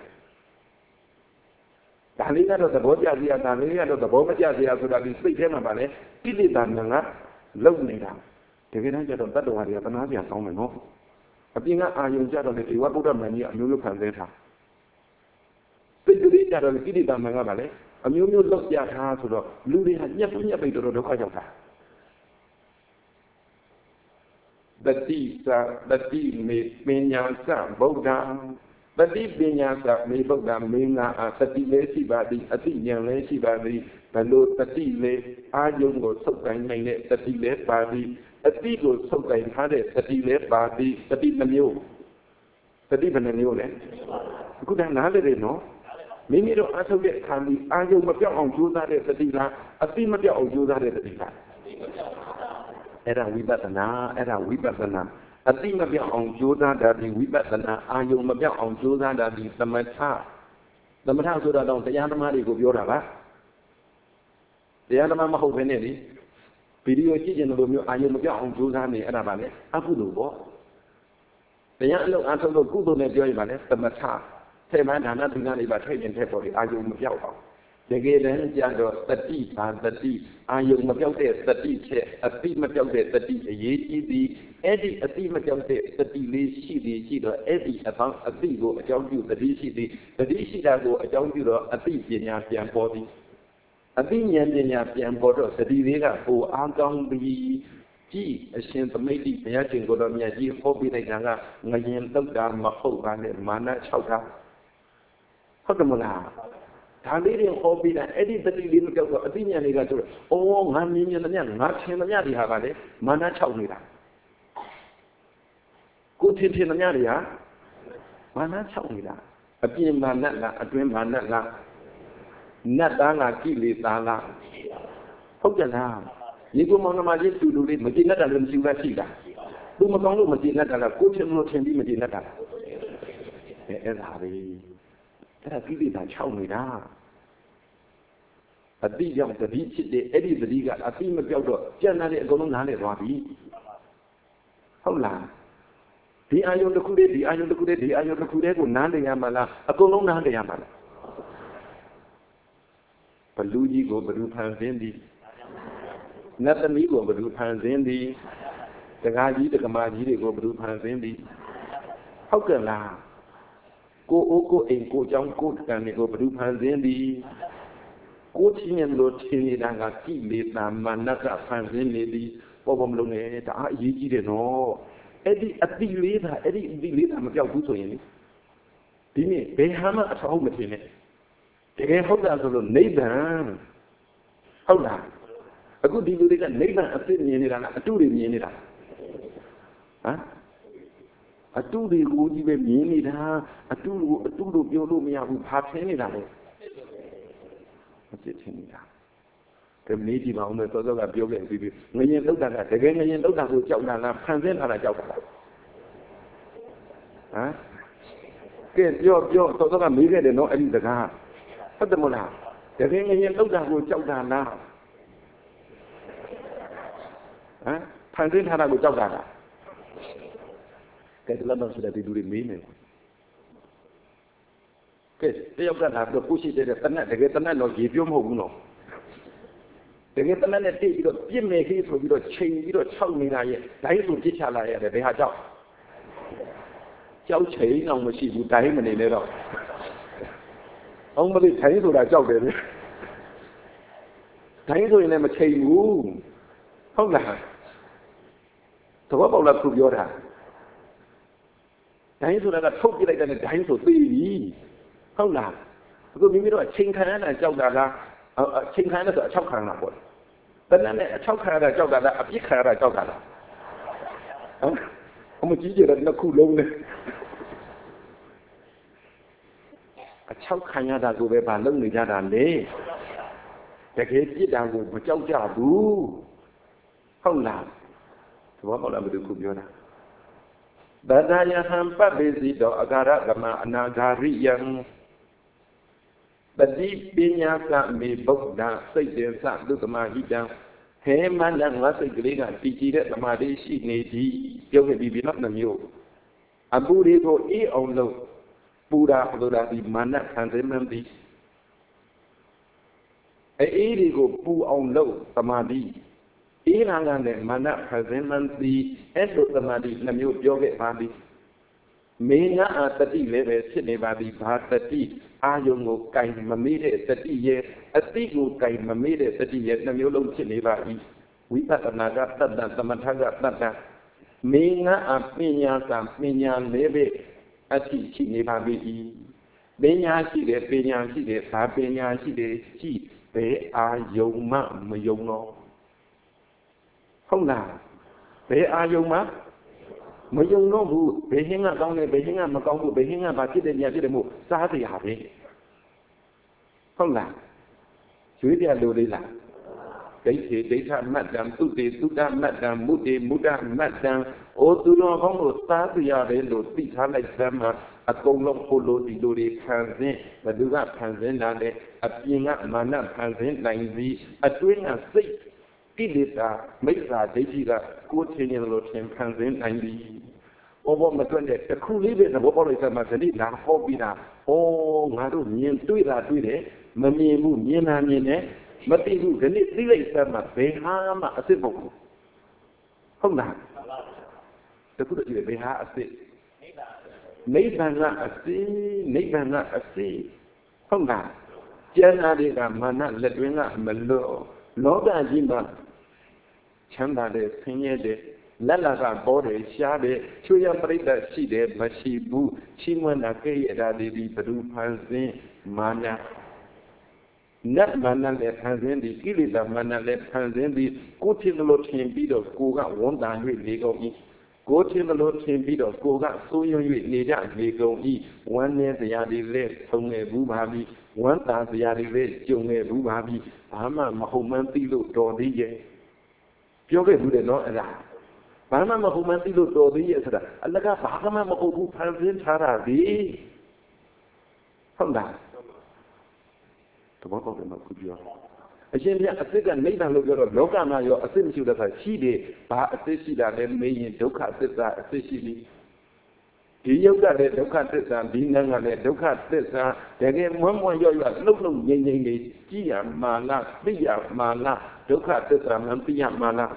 ဒါလေးကတော့သဘောကျစရာဒါလေးကတော့သဘောမကျစရာဆိုတာဒီစိတ်ထဲမှာပါလေကိလေသာငါကလုပ်နေတာတကယ်တမ်းကျတော့တတ္တဝါတွေကသနာစရာကောင်းမယ်နော်အပြင်ကအာယုံကြတော့လေဒေဝဗုဒ္ဓမန်ကြီးအမျိုးမျိုးခံသေးတာစိတ်ကလေးကြတော့ကိလေသာမန်ကပါလေအမျိုးမျိုးလောက်ပြထားဆိုတော့လူတွေကညက်ညက်ပိတ်တော့ဒုက္ခရောက်တာတတိသတတိမေပညာသဗုဒ္ဓံတတိပညာသမေဗုဒ္ဓမေငါအတတိလေးရှိပါသည်အတိဉာဏ်လေးရှိပါသည်ဘလို့တတိလေးအာယုံကိုသုတ်တိုင်းနိုင်တဲ့တတိလေးပါသည်အတိကိုသုတ်တိုင်းထားတဲ့တတိလေးပါသည်တတိနှမျိုးတတိဘယ်နှမျိုးလဲအခုတည်းနားလေတယ်နော်မိမိတို့အထုတ်တဲ့အခါဒီအာယုံမပြောက်အောင်ကြိုးစားတဲ့တတိလားအတိမပြောက်အောင်ကြိုးစားတဲ့တတိလားအဲ့ဒါဝိပဿနာအဲ့ဒါဝိပဿနာအတိမပြောက်အောင်ကြိုးစားတာဒီဝိပဿနာအာယုံမပြောက်အောင်ကြိုးစားတာဒီသမထသမထဆိုတာတော့တရားဓမ္မတွေကိုပြောတာပါတရားဓမ္မမဟုတ်ဘဲနဲ့လေ video ကြည့်ရင်လိုမျိုးအာယုံမပြောက်အောင်ကြိုးစားနေအဲ့ဒါပါလေအကုသိုလ်ပေါ့တရားအလုပ်အထုတ်လို့ကုသိုလ်နဲ့ပြောရင်ပါလေသမထထဲမှာဒါနသီလတွေပါထိုက်ရင်ထက်ပေါ်လေအာယုံမပြောက်အောင်တကယ်တမ်းကြတော့တတိပါတတိအာယုံမပြောက်တဲ့တတိချက်အတိမပြောက်တဲ့တတိအရေးကြီးသည်အဲ့ဒီအတိမပြောက်တဲ့တတိလေးရှိသည်ရှိတော့အဲ့ဒီအပေါင်းအတိကိုအကြောင်းပြုတတိရှိသည်တတိရှိတာကိုအကြောင်းပြုတော့အတိပညာပြန်ပေါ်သည်အတိဉာဏ်ပညာပြန်ပေါ်တော့တတိလေးကပိုအားကောင်းပြီးကြည့်အရှင်သမိတ်တိဘုရားရှင်ကိုယ်တော်မြတ်ကြီးဟောပြလိုက်တာကငရင်တုတ်တာမဟုတ်ပါနဲ့မာန၆တာဟုတ်တယ်မလားဒါလေးတွေဟောပြီးတာအဲ့ဒီတတိလေးမပြောက်တော့အတိဉာဏ်လေးကဆိုတော့အော်ငါမြင်မြင်သမျှငါထင်သမျှဒီဟာကလေမာန၆နေတာကိုထင်ထင်သမျှတွေဟာမာန၆နေတာအပြင်မာနလားအတွင်းမာနလားနတ်သားလားကိလေသာလားဟုတ်ကြလားဒီကုမောင်နှမကြီးတူတူလေးမကြည်နဲ့တာလည်းမရှိဘူးလားရှိတာသူမကောင်းလို့မကြည်နဲ့တာလားကိုထင်လို့ထင်ပြီးမကြည်နဲ့တာလားအဲအဲ့ဒါပဲအဲ့ဒါကိလေသာ၆နေတာအတိကြောင့်တတိဖြစ်တဲ့အဲ့ဒီတတိကအတိမပြောက်တော့ကြံ့တဲ့အကုန်လုံးနားလည်သွားပြီဟုတ်လားဒီအာယုံတစ်ခုတည်းဒီအာယုံတစ်ခုတည်းဒီအာယုံတစ်ခုတည်းကိုနားလည်ရမှာလားအကုန်လုံးနားလည်ရမှာလားဘလူကြီးကိုဘလူဖန်ဆင်းသည်နတ်သမီးကိုဘလူဖန်ဆင်းသည်တကားကြီးတက္ကမကြီးတွေကိုဘလူဖန်ဆင်းသည်ဟုတ်ကဲ့လားကိုအိုးကိုအိမ်ကိုเจ้าကိုတန်တွေကိုဘလူဖန်ဆင်းသည်ကိုချင်းရင်လို့ထင်နေတာကကိလေသာမာနကဖန်ဆင်းနေသည်ပေါ်ပေါ်မလုံးနဲ့ဒါအရေးကြီးတယ်နော်အဲ့ဒီအတိလေးသာအဲ့ဒီအတိလေးသာမပြောက်ဘူးဆိုရင်ဒီနေ့ဘယ်ဟာမှအထောက်မထင်နဲ့တကယ်ဟုတ်တာဆိုလို့နိဗ္ဗာန်ဟုတ်လားအခုဒီလူတွေကနိဗ္ဗာန်အစ်မြင်နေတာလားအတုတွေမြင်နေတာဟမ်အတုတွေကိုကြီးပဲမြင်နေတာအတုကိုအတုလို့ပြောလို့မရဘူးဖာထင်းနေတာလေမဖြစ်ထင်းနေတာကမလေးဒီမှာအောင်တော့စောစောကပြောခဲ့ပြီးငရင်လောက်တာကတကယ်ငရင်လောက်တာကိုကြောက်တာလားဖန်ဆင်းလာတာကြောက်တာဟမ်ကဲပြောပြောစောစောကမေးခဲ့တယ်နော်အဲ့ဒီစကားဟုတ်တယ်မလားတကယ်ငရင်လောက်တာကိုကြောက်တာလားဟမ်ဖန်ဆင်းထားတာကိုကြောက်တာလားကဲဒီလောက်တော့ဆိုတဲ့ဒီလူတွေမေးနေကဲတယောက်ကလာပြီးကိုရှိတဲ့တနက်တကယ်တနက်တော့ရေပြောမဟုတ်ဘူးနော်တကယ်တနက်နဲ့တိတ်ပြီးတော့ပြစ်မယ်ခေးဆိုပြီးတော့ချိန်ပြီးတော့ခြောက်နေတာရဲ့ဒိုင်းဆိုပြစ်ချလာရတယ်ဘယ်ဟာကြောက်ကြောက်ချိန်အောင်မရှိဘူးဒိုင်းမနေနဲ့တော့အောင်မလေးချိန်ဆိုတာကြောက်တယ်လေဒိုင်းဆိုရင်လည်းမချိန်ဘူးဟုတ်လားသဘောပေါက်လားခုပြောတာဒိုင်းဆိုတာကထုတ်ပြလိုက်တဲ့ဒိုင်းဆိုသိပြီဟုတ်လားအခုမိမိတို့အချိန်ခံရတာကြောက်တာကအချိန်ခံရဆိုအချောက်ခံရတာပေါ့တနက်နဲ့အချောက်ခံရတာကြောက်တာလားအပြစ်ခံရတာကြောက်တာလားဟမ်အမကြီးကြတဲ့နှစ်ခုလုံးနဲ့အချောက်ခံရတာကိုပဲဗာလုံနေကြတာလေတကယ်ပြစ်တာကိုမကြောက်ကြဘူးဟုတ်လားသဘောပေါက်လားဘယ်လိုခုပြောတာတတယဟံပပ္ပေစီတောအကာရကမအနာဂါရိယံပတိပညာကမေဗုဒ္ဓစိတ်တင်စသုတမဟိတံဟေမန္တငါစိတ်ကလေးကတည်ကြည်တဲ့သမာဓိရှိနေသည်ပြောခဲ့ပြီးပြီနော်နှမျိုးအပူတွေကိုအေးအောင်လုပ်ပူတာဆိုတာဒီမာနခံစေမှန်းသည်အေးတွေကိုပူအောင်လုပ်သမာဓိအေးလာကလည်းမာနခံစေမှန်းသည်အဲ့လိုသမာဓိနှမျိုးပြောခဲ့ပါသည်မေငါအတတိလည်းပဲဖြစ်နေပါသည်ဘာတတိအာယုံကိုကင်မမေ့တဲ့တတိရဲ့အတိကိုကင်မမေ့တဲ့တတိရဲ့နှမျိုးလုံးဖြစ်နေပါ၏ဝိပဿနာကတတ္တသမထကတတ္တမေငါအပညာကပညာလည်းပဲအတိရှိနေပါပြီပညာရှိတယ်ပညာရှိတယ်ဘာပညာရှိတယ်ရှိဘယ်အာယုံမှမယုံတော့ဟုတ်လားဘယ်အာယုံမှမယုံတော့ဘူးဘယ်ဟင်းကကောင်းတယ်ဘယ်ဟင်းကမကောင်းဘူးဘယ်ဟင်းကဘာဖြစ်တယ်ညာဖြစ်တယ်မို့စားတရားပဲဟုတ်လားရွေးပြလို့လေးလားဒိဋ္ဌိဒိဋ္ဌမတ္တံသုတေသုတ္တမတ္တံမုတေမုဒ္ဒမတ္တံအိုသူတော်ကောင်းတို့စားတရားပဲလို့သိထားလိုက်သမ်းမှာအကုန်လုံးဟိုလိုဒီလိုတွေခံစဉ်ဘယ်သူကခံစဉ်လာလဲအပြင်ကမာနခံစဉ်နိုင်သည်အတွင်းကစိတ်ကိလေသာမိစ္ဆာဒိဋ္ဌိကကိုယ်ထင်ရင်လို့ထင်ခံစဉ်နိုင်ပြီဘောဘောမတွက်တဲ့တစ်ခုလေးပဲသဘောပေါက်လိုက်သမှာဇတိလာဟောပြီးတာဩငါတို့မြင်တွေ့တာတွေ့တယ်မမြင်ဘူးမြင်တာမြင်တယ်မသိဘူးဒီနေ့သိလိုက်သမှာဘယ်ဟာမှအစ်စ်မဟုတ်ဘူးဟုတ်လားတခုတည်းဘယ်ဟာအစ်စ်နိဗ္ဗာန်ကအစ်စ်နိဗ္ဗာန်ကအစ်စ်ဟုတ်လားကျန်တာတွေကမာနလက်တွင်းကမလို့လောကကြီးမှာချမ်းသာတဲ့ဆင်းရဲတဲ့လက်လာကပေါ်တယ်ရှားတယ်ချွေရပရိသတ်ရှိတယ်မရှိဘူးချီးမွမ်းတာကိရတာတွေဒီဘဒုဖန်ဆင်းမာနနတ်မာနလည်းဖန်ဆင်းသည်ကိလေသာမာနလည်းဖန်ဆင်းသည်ကိုယ်ထင်လို့ထင်ပြီးတော့ကိုကဝန်တာ၍နေကုန်၏ကိုယ်ထင်လို့ထင်ပြီးတော့ကိုကစိုးရွံ့၍နေကြနေကုန်၏ဝမ်းနည်းစရာတွေလည်းထုံငယ်ဘူးပါပြီဝမ်းသာစရာတွေလည်းကြုံငယ်ဘူးပါပြီဘာမှမဟုတ်မှန်းသိလို့တော်သေးရဲ့ပြောခဲ့ဘူးတယ်နော်အဲ့ဒါဘာမှမဟုတ်မှန်းသိလို့တော်သေးရဲ့ဆိုတာအလကဘာမှမဟုတ်ဘူးဖန်ဆင်းထားတာဒီဟုတ်လားတဘောပေါက်တယ်မဟုတ်ပြောအရှင်ပြအစ်စ်ကနိဗ္ဗာန်လို့ပြောတော့လောကမှာရောအစ်စ်မရှိတဲ့ခါရှိတယ်ဘာအစ်စ်ရှိတာလဲမေးရင်ဒုက္ခသစ္စာအစ်စ်ရှိပြီဒီယုတ်ကလည်းဒုက္ခသစ္စာဒီနံကလည်းဒုက္ခသစ္စာတကယ်မွမ်းမွမ်းရွရွလှုပ်လှုပ်ငြိမ်ငြိမ်လေးကြည်ရမှာလားသိရမှာလားဒုက္ခသစ္စာမှန်သိရမှာလား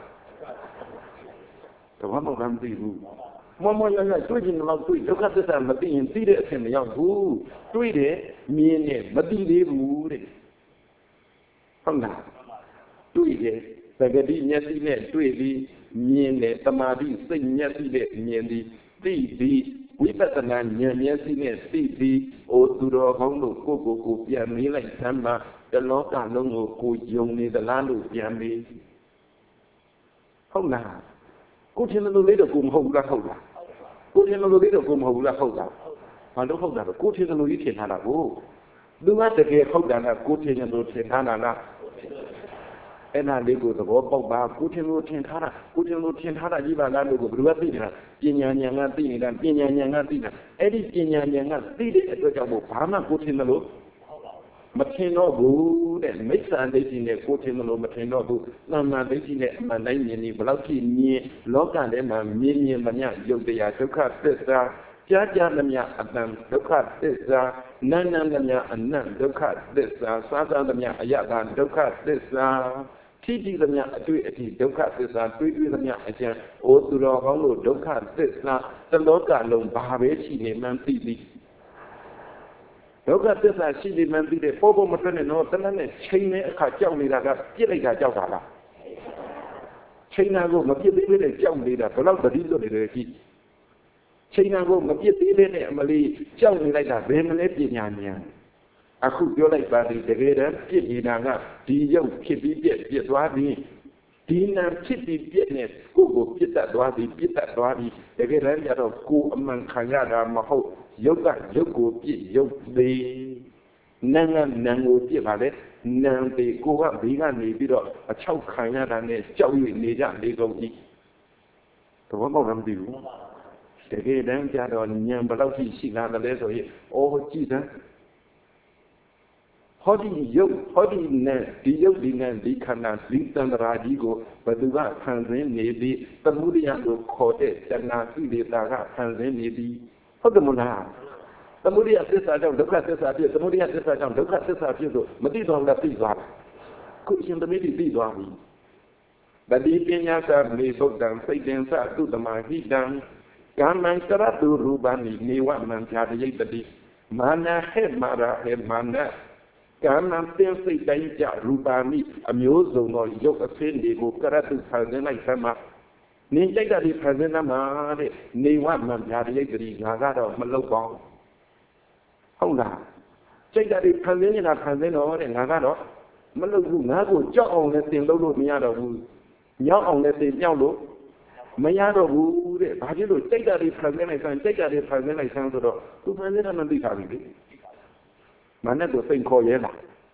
တဘောပေါက်မသိဘူးမွမ်းမွမ်းရွရွတွေ့ချင်တော့တွေ့ဒုက္ခသစ္စာမသိရင်သိတဲ့အဖြစ်မရောက်ဘူးတွေ့တယ်မြင်တယ်မသိသေးဘူးတဲ့ဟုတ်လားတွေ့တယ်သဂတိမျက်စိနဲ့တွေ့ပြီးမြင်တယ်တမာတိစိတ်မျက်စိနဲ့မြင်ပြီးသိပြီးဝိပဿနာဉာဏ်မျက်စိနဲ့သိပြီးအိုသူတော်ကောင်းတို့ကိုကိုကိုပြန်မေးလိုက်သမ်းမှာတလောကလုံးကိုကိုယုံနေသလားလို့ပြန်မေးဟုတ်လားကိုထင်လို့လေးတော့ကိုမဟုတ်ဘူးလားဟုတ်လားကိုထင်လို့လေးတော့ကိုမဟုတ်ဘူးလားဟုတ်လားဘာလို့ဟုတ်တာလဲကိုထင်လို့ကြီးထင်ထားတာကိုသူကတကယ်ဟုတ်တာလားကိုထင်လို့ထင်ထားတာလားအဲ့ဒါလေးကိုသဘောပေါက်ပါကိုထင်လို့ထင်ထားတာကိုထင်လို့ထင်ထားတာကြီးပါလားလို့ကိုဘယ်လိုသိနေတာပညာဉာဏ်ကသိနေတာပညာဉာဏ်ကသိတာအဲ့ဒီပညာဉာဏ်ကသိတဲ့အတွက်ကြောင့်မို့ဘာမှကိုထင်လို့မထင်တော့ဘူးတဲ့မိစ္ဆာဒိဋ္ဌိနဲ့ကိုထင်လို့မထင်တော့ဘူးသမ္မာဒိဋ္ဌိနဲ့အမှန်တိုင်းမြင်နေဘယ်လောက်ဖြစ်မြင်လောကထဲမှာမြင်မြင်မမြယုတ်တရားဒုက္ခသစ္စာကြားကြားသမျှအတန်ဒုက္ခသစ္စာနာနာသမျှအနတ်ဒုက္ခသစ္စာစားစားသမျှအယတဒုက္ခသစ္စာထိတိသမျှအတွေ့အထိဒုက္ခသစ္စာတွေးတွေးသမျှအကျဉ်းအိုသူတော်ကောင်းတို့ဒုက္ခသစ္စာသလောကလုံးဘာပဲရှိနေမှန်းသိသည်ဒုက္ခသစ္စာရှိနေမှန်းသိတဲ့ပေါ်ပေါ်မထွက်နဲ့တော့တဏှာနဲ့ချိန်တဲ့အခါကြောက်နေတာကပြစ်လိုက်တာကြောက်တာလားချိန်တာကိုမပြစ်သေးသေးနဲ့ကြောက်နေတာဘယ်တော့တတိလွတ်နေတယ်ကြည့်ချိန်တာကိုမပြစ်သေးသေးနဲ့အမလီကြောက်နေလိုက်တာဘယ်မလဲပညာဉာဏ်အခုပြောလိုက်ပါသည်တကယ်တမ်းပြစ်နေတာကဒီရုပ်ဖြစ်ပြီးပြက်ပြက်သွားသည်ဒီနာဖြစ်ပြီးပြက်နေကိုယ်ကိုပြစ်တတ်သွားသည်ပြစ်တတ်သွားသည်တကယ်တမ်းကျတော့ကိုယ်အမှန်ခံရတာမဟုတ်ရုပ်ကရုပ်ကိုပြစ်ရုပ်သေးနာကနာကိုပြစ်ပါလေနာသေးကိုကဘေးကနေပြီးတော့အချောက်ခံရတာနဲ့ကြောက်ရွံ့နေကြလေကုန်ကြီးသဘောပေါက်လားမသိဘူးတကယ်တမ်းကျတော့ဉာဏ်ဘယ်လောက်ရှိလာတယ်လဲဆိုရင်အော်ကြည့်စမ်းဟောဒီယုတ်ဟောဒီနဲ့ဒီယုတ်ဒီနဲ့ဒီခန္ဓာဒီတန္တရာကြီးကိုဘယ်သူကခံစင်းနေပြီးသမုဒိယကိုခေါ်တဲ့တဏှာကိလေသာကခံစင်းနေပြီးဟုတ်တယ်မလားသမုဒိယသစ္စာကြောင့်ဒုက္ခသစ္စာဖြစ်သမုဒိယသစ္စာကြောင့်ဒုက္ခသစ္စာဖြစ်ဆိုမသိတော့လည်းသိသွားတယ်ခုရှင်သမီးသိသွားပြီဗတိပညာသာမေသုတ်တံစိတ်တင်္စသုတမဟိတံကာမံကရတုရူပနိနေဝမံဖြာတယိတတိမာနဟေမာရဟေမာနကာမံပင်စိတ်တိုင်းကြရူပါနိအမျိုးစုံသောရုပ်အစင်းတွေကိုကရတုဖန်ဆင်းလိုက်သမှာနေကြိုက်တာဒီဖန်ဆင်းသမှာတဲ့နေဝမံဖြာတယိတတိငါကတော့မလောက်ပါဘူးဟုတ်လားကြိုက်တာဒီဖန်ဆင်းနေတာဖန်ဆင်းတော့တဲ့ငါကတော့မလောက်ဘူးငါကိုကြောက်အောင်လည်းသင်လို့လို့မရတော့ဘူးညောက်အောင်လည်းသင်မြောက်လို့မရတော့ဘူးတဲ့ဘာဖြစ်လို့ကြိုက်တာတွေဖန်ဆင်းလိုက်ဆန်းကြိုက်တာတွေဖန်ဆင်းလိုက်ဆန်းဆိုတော့သူဖန်ဆင်းတာမသိတာပြီလေမနဲ့ကိုစိတ်ခေါ်ရဲလား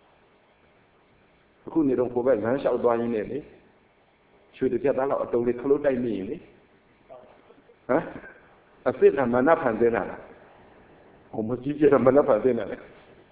အခုနေတော့ကိုယ်ပဲလမ်းလျှောက်သွားရင်းနဲ့လေရွှေတစ်ပြက်သားလောက်အတုံးလေးခလို့တိုက်မိရင်လေဟမ်အစ်စ်ကမနဖန်ဆင်းတာလားဟိုမကြည့်ကြမနဖန်ဆင်းတာလေ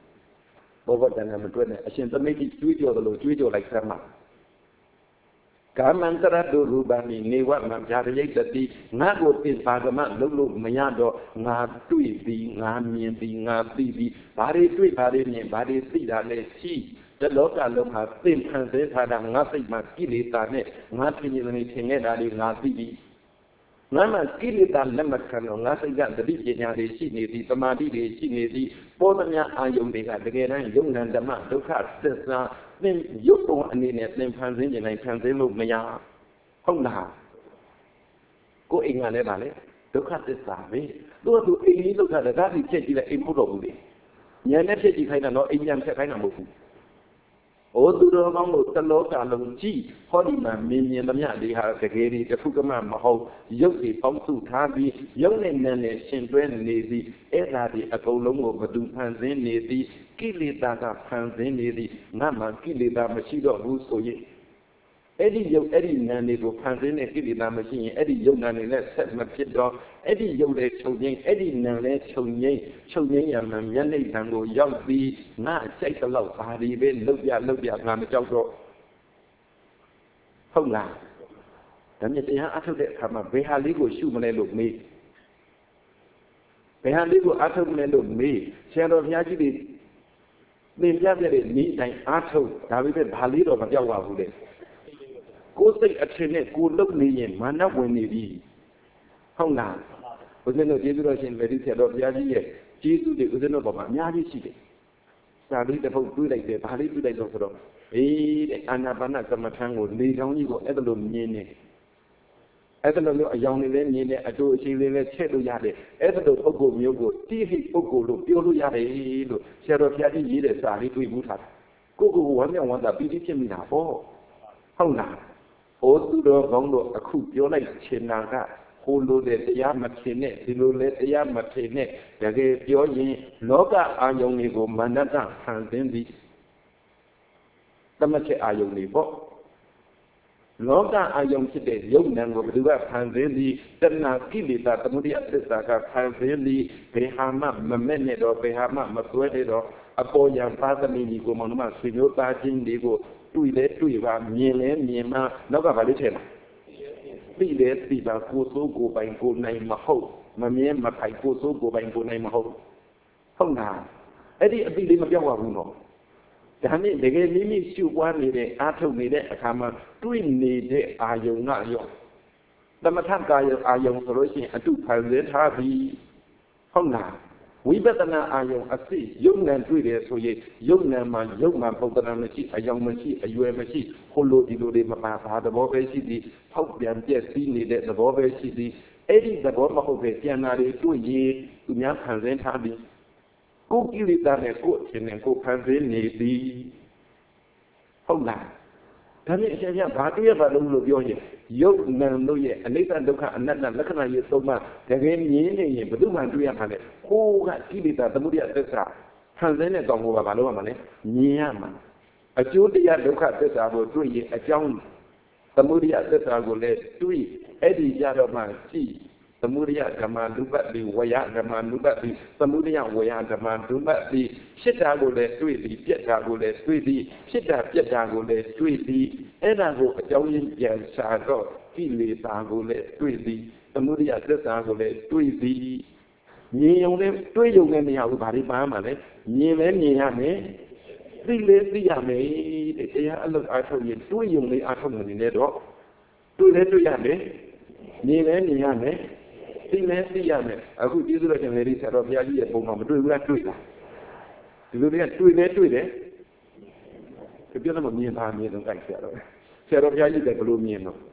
ဘောဘောတန်ကမတွေ့နဲ့အရှင်သမိတ်ကြီးတွေးကြော်တယ်လို့တွေးကြော်လိုက်စမ်းမှာ Kamantarado rubani newa mamjari nga gotin pagama lulu mayado nga tui di nga mien di nga ti di bari tui bari mien bari ti da le chi the loka loka tin kan se thada nga sai ma kilita ne nga tin ni thinge da di nga ti di nga ma kilita lemmat kan nga sai ga tadi panya de shi ne di samadhi de shi ne di po thanya ayung de ka tage dan yung nan dhamma dukha thissa nên giúp con anh đi nè nên phan dính như này phan dính luôn mà nhà không nào cô in là này bà đấy tôi khát để xả đi tôi tôi in tôi khát để ra thì chết chỉ là in phút đầu đi nhớ nét chết chỉ thấy là nó in nhầm sẽ thấy là một ủa tôi đó mong một tân lỗ cả lòng chi có đi mà miền miền lâm nhà đi hà cái cái đi cái phút cái mà mà hậu giống thì phóng sự tha đi giống nên nên nên xin quen này gì ấy là thì ở câu lông một vật đúng phan dính này gì kí lì ta ta phan dính này gì ngắm mà kí lì ta mà chỉ đó vô số gì ấy đi giống ấy đi nên này của phan dính này kí lì ta mà chỉ ấy đi giống nên này sẽ mà chết đó ấy đi giống để trồng nhện ấy đi nên này trồng nhện trồng nhện nhà mà nhân này thằng đồ giống đi ngã chạy tao lẩu phá đi bên lâu giờ lâu giờ làm trong rồi không làm dan như thế ác thực để tham mà về hà lý của siêu mà này lục mi về hà lý của ác thực này lục mi xem rồi nhà chỉ đi nên ra về ní này ác thực đã biết hà lý rồi mà giao vào vụ đấy cố xây ở trên này cố lúc ní nhìn mà nó quên đi đi không làm bây giờ nó chỉ biết là trên về đi theo đó nhà chỉ vậy chỉ số thì bây giờ nó bảo mà nhà chỉ chỉ đấy sao đi để phong tôi đây để hà lý tôi đây rồi rồi ấy để anh ta bán là cầm mặt hàng ngồi đi trong như vậy cái đồ nhìn này ấy cái đồ ở dòng này lên nhìn này ở chỗ chỉ lên lên chết đôi ra đấy ấy cái đồ ốc gồm nhiều gồm tí thì ốc gồm đồ tiêu đôi ra đấy đồ xe đồ phía đi gì để xả đi tôi bút thật cô cô hoàn toàn hoàn toàn bị đi trên mình nào phố không nào ô tôi đó vòng đồ ở khu tiêu này trên nào cả hồ lô để tiêm mặt trên này thì lô để tiêm mặt trên này để cái tiêu gì nó cả anh dùng này gồm mà nó đang hàng đến đi tâm sẽ ai dùng này bộ nó cả ai dùng chỉ để dùng năng của đứa phan dễ gì tên là kí lì ta tâm địa tất cả các phan dễ gì về hàm mà mà men này đó về hàm mà mà tuổi đấy đó à bộ nhà pha tâm lý của mình mà suy nhớ ta chính đi của tuổi đấy tuổi và nhiều lên nhiều mà nó cả phải đi thế nào tuổi đấy tuổi và cô số của bạn cô này mà hậu mà nhiều mà phải cô số của bạn cô này mà hậu không nào ấy đi tuổi đấy mà giao vào vùng nóဒါနဲ့တကယ်မိမိရှုပွားနေတဲ့အားထုတ်နေတဲ့အခါမှာတွေ့နေတဲ့အာယုံကရောသမထကာယအာယုံဆိုလို့ရှိရင်အတုဖန်ဆင်းထားပြီးဟုတ်လားဝိပဿနာအာယုံအစစ်ယုံနဲ့တွေ့တယ်ဆိုရင်ယုံနဲ့မှယုံမှပုံသဏ္ဍာန်မရှိအယောင်မရှိအရွယ်မရှိဟိုလိုဒီလိုတွေမပါဘာသဘောပဲရှိသည်ဖောက်ပြန်ပြည့်စည်နေတဲ့သဘောပဲရှိသည်အဲ့ဒီသဘောမဟုတ်ပဲပြန်လာတွေတွေ့ရင်သူများဖန်ဆင်းထားပြီးကိုကိလေသာနဲ့ကိုအခြင်းနဲ့ကိုဖန်ဆင်းနေသည်ဟုတ်လားဒါနဲ့အရှင်ပြဘာတွေ့ရပါလို့လို့ပြောရင်ယုတ်နံတို့ရဲ့အနိစ္စဒုက္ခအနတ္တလက္ခဏာရဲ့သုံးပါးတကယ်မြင်နေရင်ဘယ်သူမှတွေ့ရမှာလဲကိုကကိလေသာသမုဒယသစ္စာဖန်ဆင်းတဲ့ကောင်ကိုဘာလို့ရမှာလဲမြင်ရမှာအကျိုးတရားဒုက္ခသစ္စာကိုတွေ့ရင်အကြောင်းသမုဒယသစ္စာကိုလည်းတွေ့အဲ့ဒီကြတော့မှကြည့်သမုဒယဓမ္မနုပတိဝယဓမ္မနုပတိသမုဒယဝယဓမ္မနုပတိဖြစ်တာကိုလည်းတွေ့ပြီးပြက်တာကိုလည်းတွေ့ပြီးဖြစ်တာပြက်တာကိုလည်းတွေ့ပြီးအဲ့ဒါကိုအကြောင်းရင်းပြန်ရှာတော့ကိလေသာကိုလည်းတွေ့ပြီးသမုဒယသစ္စာကိုလည်းတွေ့ပြီးမြင်ုံနဲ့တွေ့ုံနဲ့မရဘူးဘာတွေပါမှလဲမြင်လဲမြင်ရမယ်သိလဲသိရမယ်တဲ့တရားအလုပ်အားထုတ်ရင်တွေ့ုံလေးအားထုတ်နေတယ်တော့တွေ့လဲတွေ့ရမယ်မြင်လဲမြင်ရမယ်သိလဲသိရမယ်အခုကျေးဇူးတော်ရှင်လေးဆရာတော်ဘုရားကြီးရဲ့ပုံမှာမတွေ့ဘူးလားတွေ့လားဒီလိုတွေကတွေ့လဲတွေ့တယ်ဒီပြောတော့မြင်ပါမြင်တော့ကြိုက်ဆရာတော်ဆရာတော်ဘုရားကြီးကဘယ်လိုမြင်တော့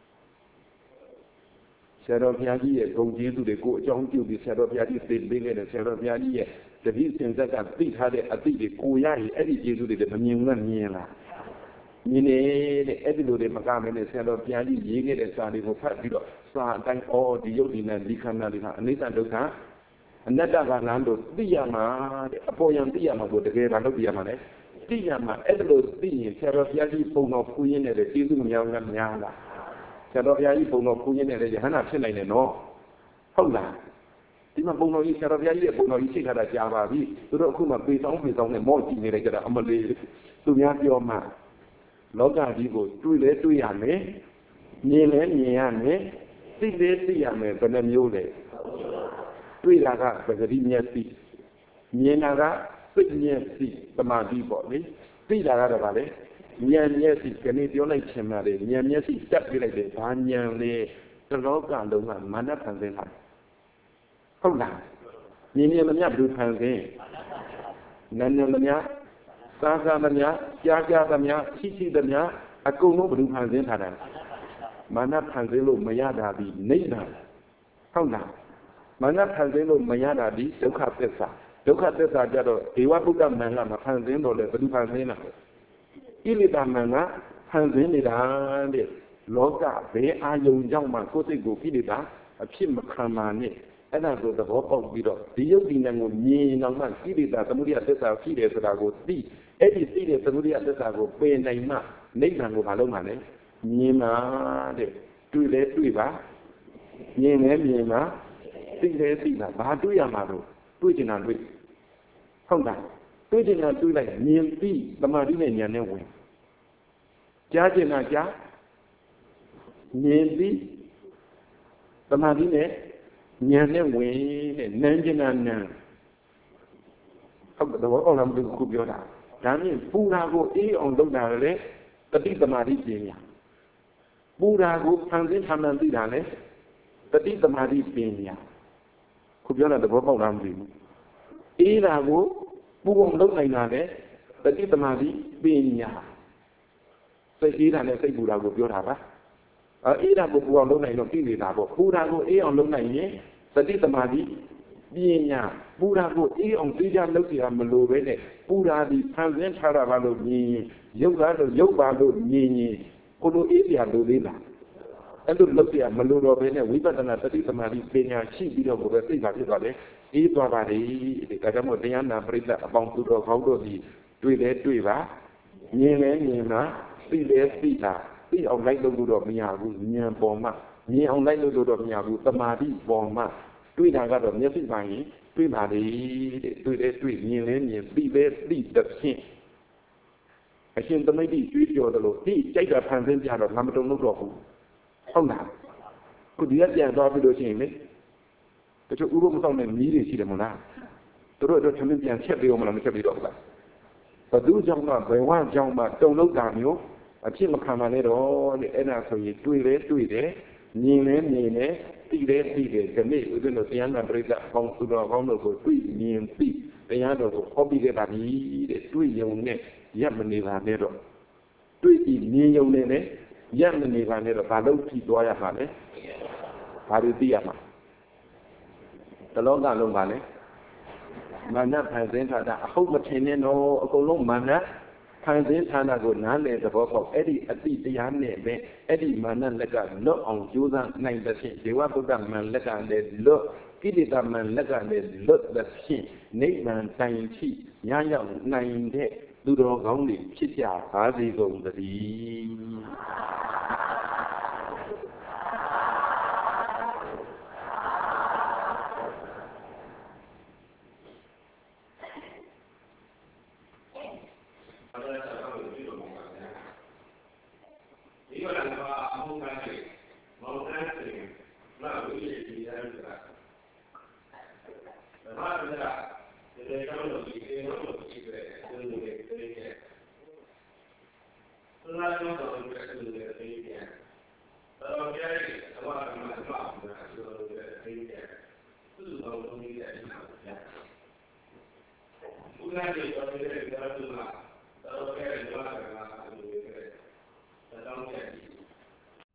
ဆရာတော်ဘုရားကြီးရဲ့ဂုဏ်ကျေးဇူးတွေကိုအကြောင်းပြုပြီးဆရာတော်ဘုရားကြီးသိပေးခဲ့တယ်ဆရာတော်ဘုရားကြီးရဲ့တတိစင်ဆက်ကသိထားတဲ့အသိတွေကိုရရင်အဲ့ဒီကျေးဇူးတွေမမြင်ဘူးလားမြင်လားမြင်နေတဲ့အဲ့ဒီလိုတွေမကမနဲ့ဆရာတော်ဘုရားကြီးရေးခဲ့တဲ့စာတွေကိုဖတ်ပြီးတော့စာအတိုင်းအော်ဒီယုတ်ဒီနဲ့ဒီခန္ဓာတွေကအနိစ္စဒုက္ခအနတ္တကလမ်းတို့သိရမှာတဲ့အပေါ်ယံသိရမှာကိုတကယ်ဘာလို့သိရမှာလဲသိရမှာအဲ့ဒါလို့သိရင်ဆရာတော်ဘုရားကြီးပုံတော်ဖူးရင်းနဲ့ကျေးဇူးများများများလားဆရာတော်ဘုရားကြီးပုံတော်ဖူးရင်းနဲ့ယဟန္တာဖြစ်နိုင်တယ်နော်ဟုတ်လားဒီမှာပုံတော်ကြီးဆရာတော်ဘုရားကြီးရဲ့ပုံတော်ကြီးရှိထားတာကြားပါပြီသူတို့အခုမှပေဆောင်ပေဆောင်နဲ့မော့ကြည့်နေလိုက်ကြတာအမလေးသူများပြောမှလောကကြီးကိုတွေ့လဲတွေ့ရမယ်မြင်လဲမြင်ရမယ်သိလဲသိရမယ်ဘယ်နှမျိုးလဲတွေ့တာကပဂတိမျက်စိမြင်တာကစိတ်မျက်စိသမာဓိပေါ့လေသိတာကတော့ဗာလေဉာဏ်မျက်စိခဏပြောလိုက်ချင်ပါလေဉာဏ်မျက်စိတက်ပြလိုက်တယ်ဘာဉာဏ်လဲတလောကလုံးကမာနဖန်ဆင်းလာဟုတ်လားမြင်မြင်မမြတ်ဘူးဖန်ဆင်းနာနာမမြစားစားမမြကြားကြားမမြရှိရှိမမြအကုန်လုံးဘယ်သူဖန်ဆင်းထားတာမာနဖန်ဆင်းလို့မရတာဒီနိဗ္ဗာန်ဟုတ်လားမာနဖန်ဆင်းလို့မရတာဒီဒုက္ခသစ္စာဒုက္ခသစ္စာကြတော့ဒေဝပုဂ္ဂမန်ကမဖန်ဆင်းတော့လေဘယ်သူဖန်ဆင်းတာဣလိတမန်ကဖန်ဆင်းနေတာတဲ့လောကဘယ်အာယုံကြောင့်မှကိုယ်စိတ်ကိုဣလိတအဖြစ်မခံပါနဲ့အဲ့ဒါကိုသဘောပေါက်ပြီးတော့ဒီယုတ်ဒီနံကိုမြင်အောင်မှဣလိတသမုဒိယသစ္စာဖြစ်တယ်ဆိုတာကိုသိအဲ့ဒီသိတဲ့သမုဒိယသစ္စာကိုပယ်နိုင်မှနိဗ္ဗာန်ကိုမလုပ်မှလည်းမြင်ပါတဲ့တွေ့လဲတွေ့ပါမြင်လဲမြင်ပါသိလဲသိပါဘာတွေ့ရမှာတော့တွေ့ချင်တာတွေ့ဟုတ်လားတွေ့ချင်တာတွေ့လိုက်မြင်ပြီးသမာဓိနဲ့ဉာဏ်နဲ့ဝင်ကြားချင်တာကြားမြင်ပြီးသမာဓိနဲ့ဉာဏ်နဲ့ဝင်တဲ့နမ်းချင်တာနမ်းဟုတ်တယ်ဘောအောင်လားမသိဘူးခုပြောတာဒါမြင်ပူတာကိုအေးအောင်လုပ်တာလေတတိသမာဓိပညာပူတာကိုဖန်ဆင်းထမှန်သိတာလေတတိသမာဓိပညာခုပြောတာသဘောပေါက်လားမသိဘူးအေးတာကိုပူအောင်လုပ်နိုင်တာလေတတိသမာဓိပညာစိတ်အေးတာနဲ့စိတ်ပူတာကိုပြောတာပါအေးတာကိုပူအောင်လုပ်နိုင်တော့သိနေတာပေါ့ပူတာကိုအေးအောင်လုပ်နိုင်ရင်တတိသမာဓိပညာပူတာကိုအေးအောင်သိကြလုပ်စီရမလို့ပဲနဲ့ပူတာဒီဖန်ဆင်းထားတာပါလို့မြင်ရင်ရုပ်သားလို့ရုပ်ပါလို့မြင်ရင်ကိုလိုအေးစရာလိုသေးလားအဲ့လိုလုပ်စီရမလို့တော့ပဲနဲ့ဝိပဿနာတတိသမာဓိပညာရှိပြီးတော့ကိုပဲသိတာဖြစ်သွားတယ်အေးသွားပါလေဒီကတည်းကတရားနာပရိသတ်အပေါင်းသူတော်ကောင်းတို့ဒီတွေ့လဲတွေ့ပါမြင်လဲမြင်ပါသိလဲသိတာသိအောင်လိုက်လို့တော့မရဘူးဉာဏ်ပေါ်မှာမြင်အောင်လိုက်လို့တော့မရဘူးသမာဓိပေါ်မှာတွေ့တာကတော့မျက်စိပိုင်းရင်တွေ့ပါလေတဲ့တွေ့လဲတွေ့မြင်လဲမြင်သိလဲသိတဲ့ဖြင့်အရှင်သမိတ်ကြီးကြွေးကြော်တယ်လို့ဒီကြိုက်တာဖန်ဆင်းပြတော့ငါမတုံလို့တော့ဘူးဟုတ်လားခုဒီကပြန်သွားပြီးလို့ရှိရင်လေတချို့ဥပမဆောင်တဲ့မြည်တွေရှိတယ်မို့လားသူတို့တော့သမင်းပြန်ချက်ပေးအောင်မလားမချက်ပေးတော့ဘူးလားဘသူကြောင့်မှဘယ်ဝကြောင့်မှတုံလို့တာမျိုးအဖြစ်မခံပါနဲ့တော့တဲ့အဲ့ဒါဆိုရင်တွေ့လဲတွေ့တယ်မြင်လဲမြင်တယ်သိလဲသိတယ်ဒီနေ့ဦးဇင်းတို့တရားနာပရိသတ်အပေါင်းသူတော်ကောင်းတို့ကိုတွေ့မြင်သိတရားတော်ကိုဟောပြီးခဲ့ပါပြီတဲ့တွေ့ယုံနဲ့ရပ်မနေပါနဲ့တော့တွေ့ပြီးမြင်ယုံနဲ့လည်းရပ်မနေပါနဲ့တော့ဘာလို့ဖြစ်သွားရမှာလဲဘာလို့သိရမှာတလောကလုံးပါလဲမာနဖန်ဆင်းထားတာအဟုတ်မထင်နဲ့တော့အကုန်လုံးမာနဖန်ဆင်းထားတာကိုနားလည်သဘောပေါက်အဲ့ဒီအတိတရားနဲ့ပဲအဲ့ဒီမာနလက်ကလွတ်အောင်ကြိုးစားနိုင်တဲ့ဖြင့်ဒေဝဗုဒ္ဓမန်လက်ကလည်းလွတ်ကိလေသာမန်လက်ကလည်းလွတ်တဲ့ဖြင့်နိဗ္ဗာန်တိုင်ထိရရောက်နိုင်တဲ့သူတော်ကောင်းတွေဖြစ်ကြပါစေကုန်သတည်း Una de las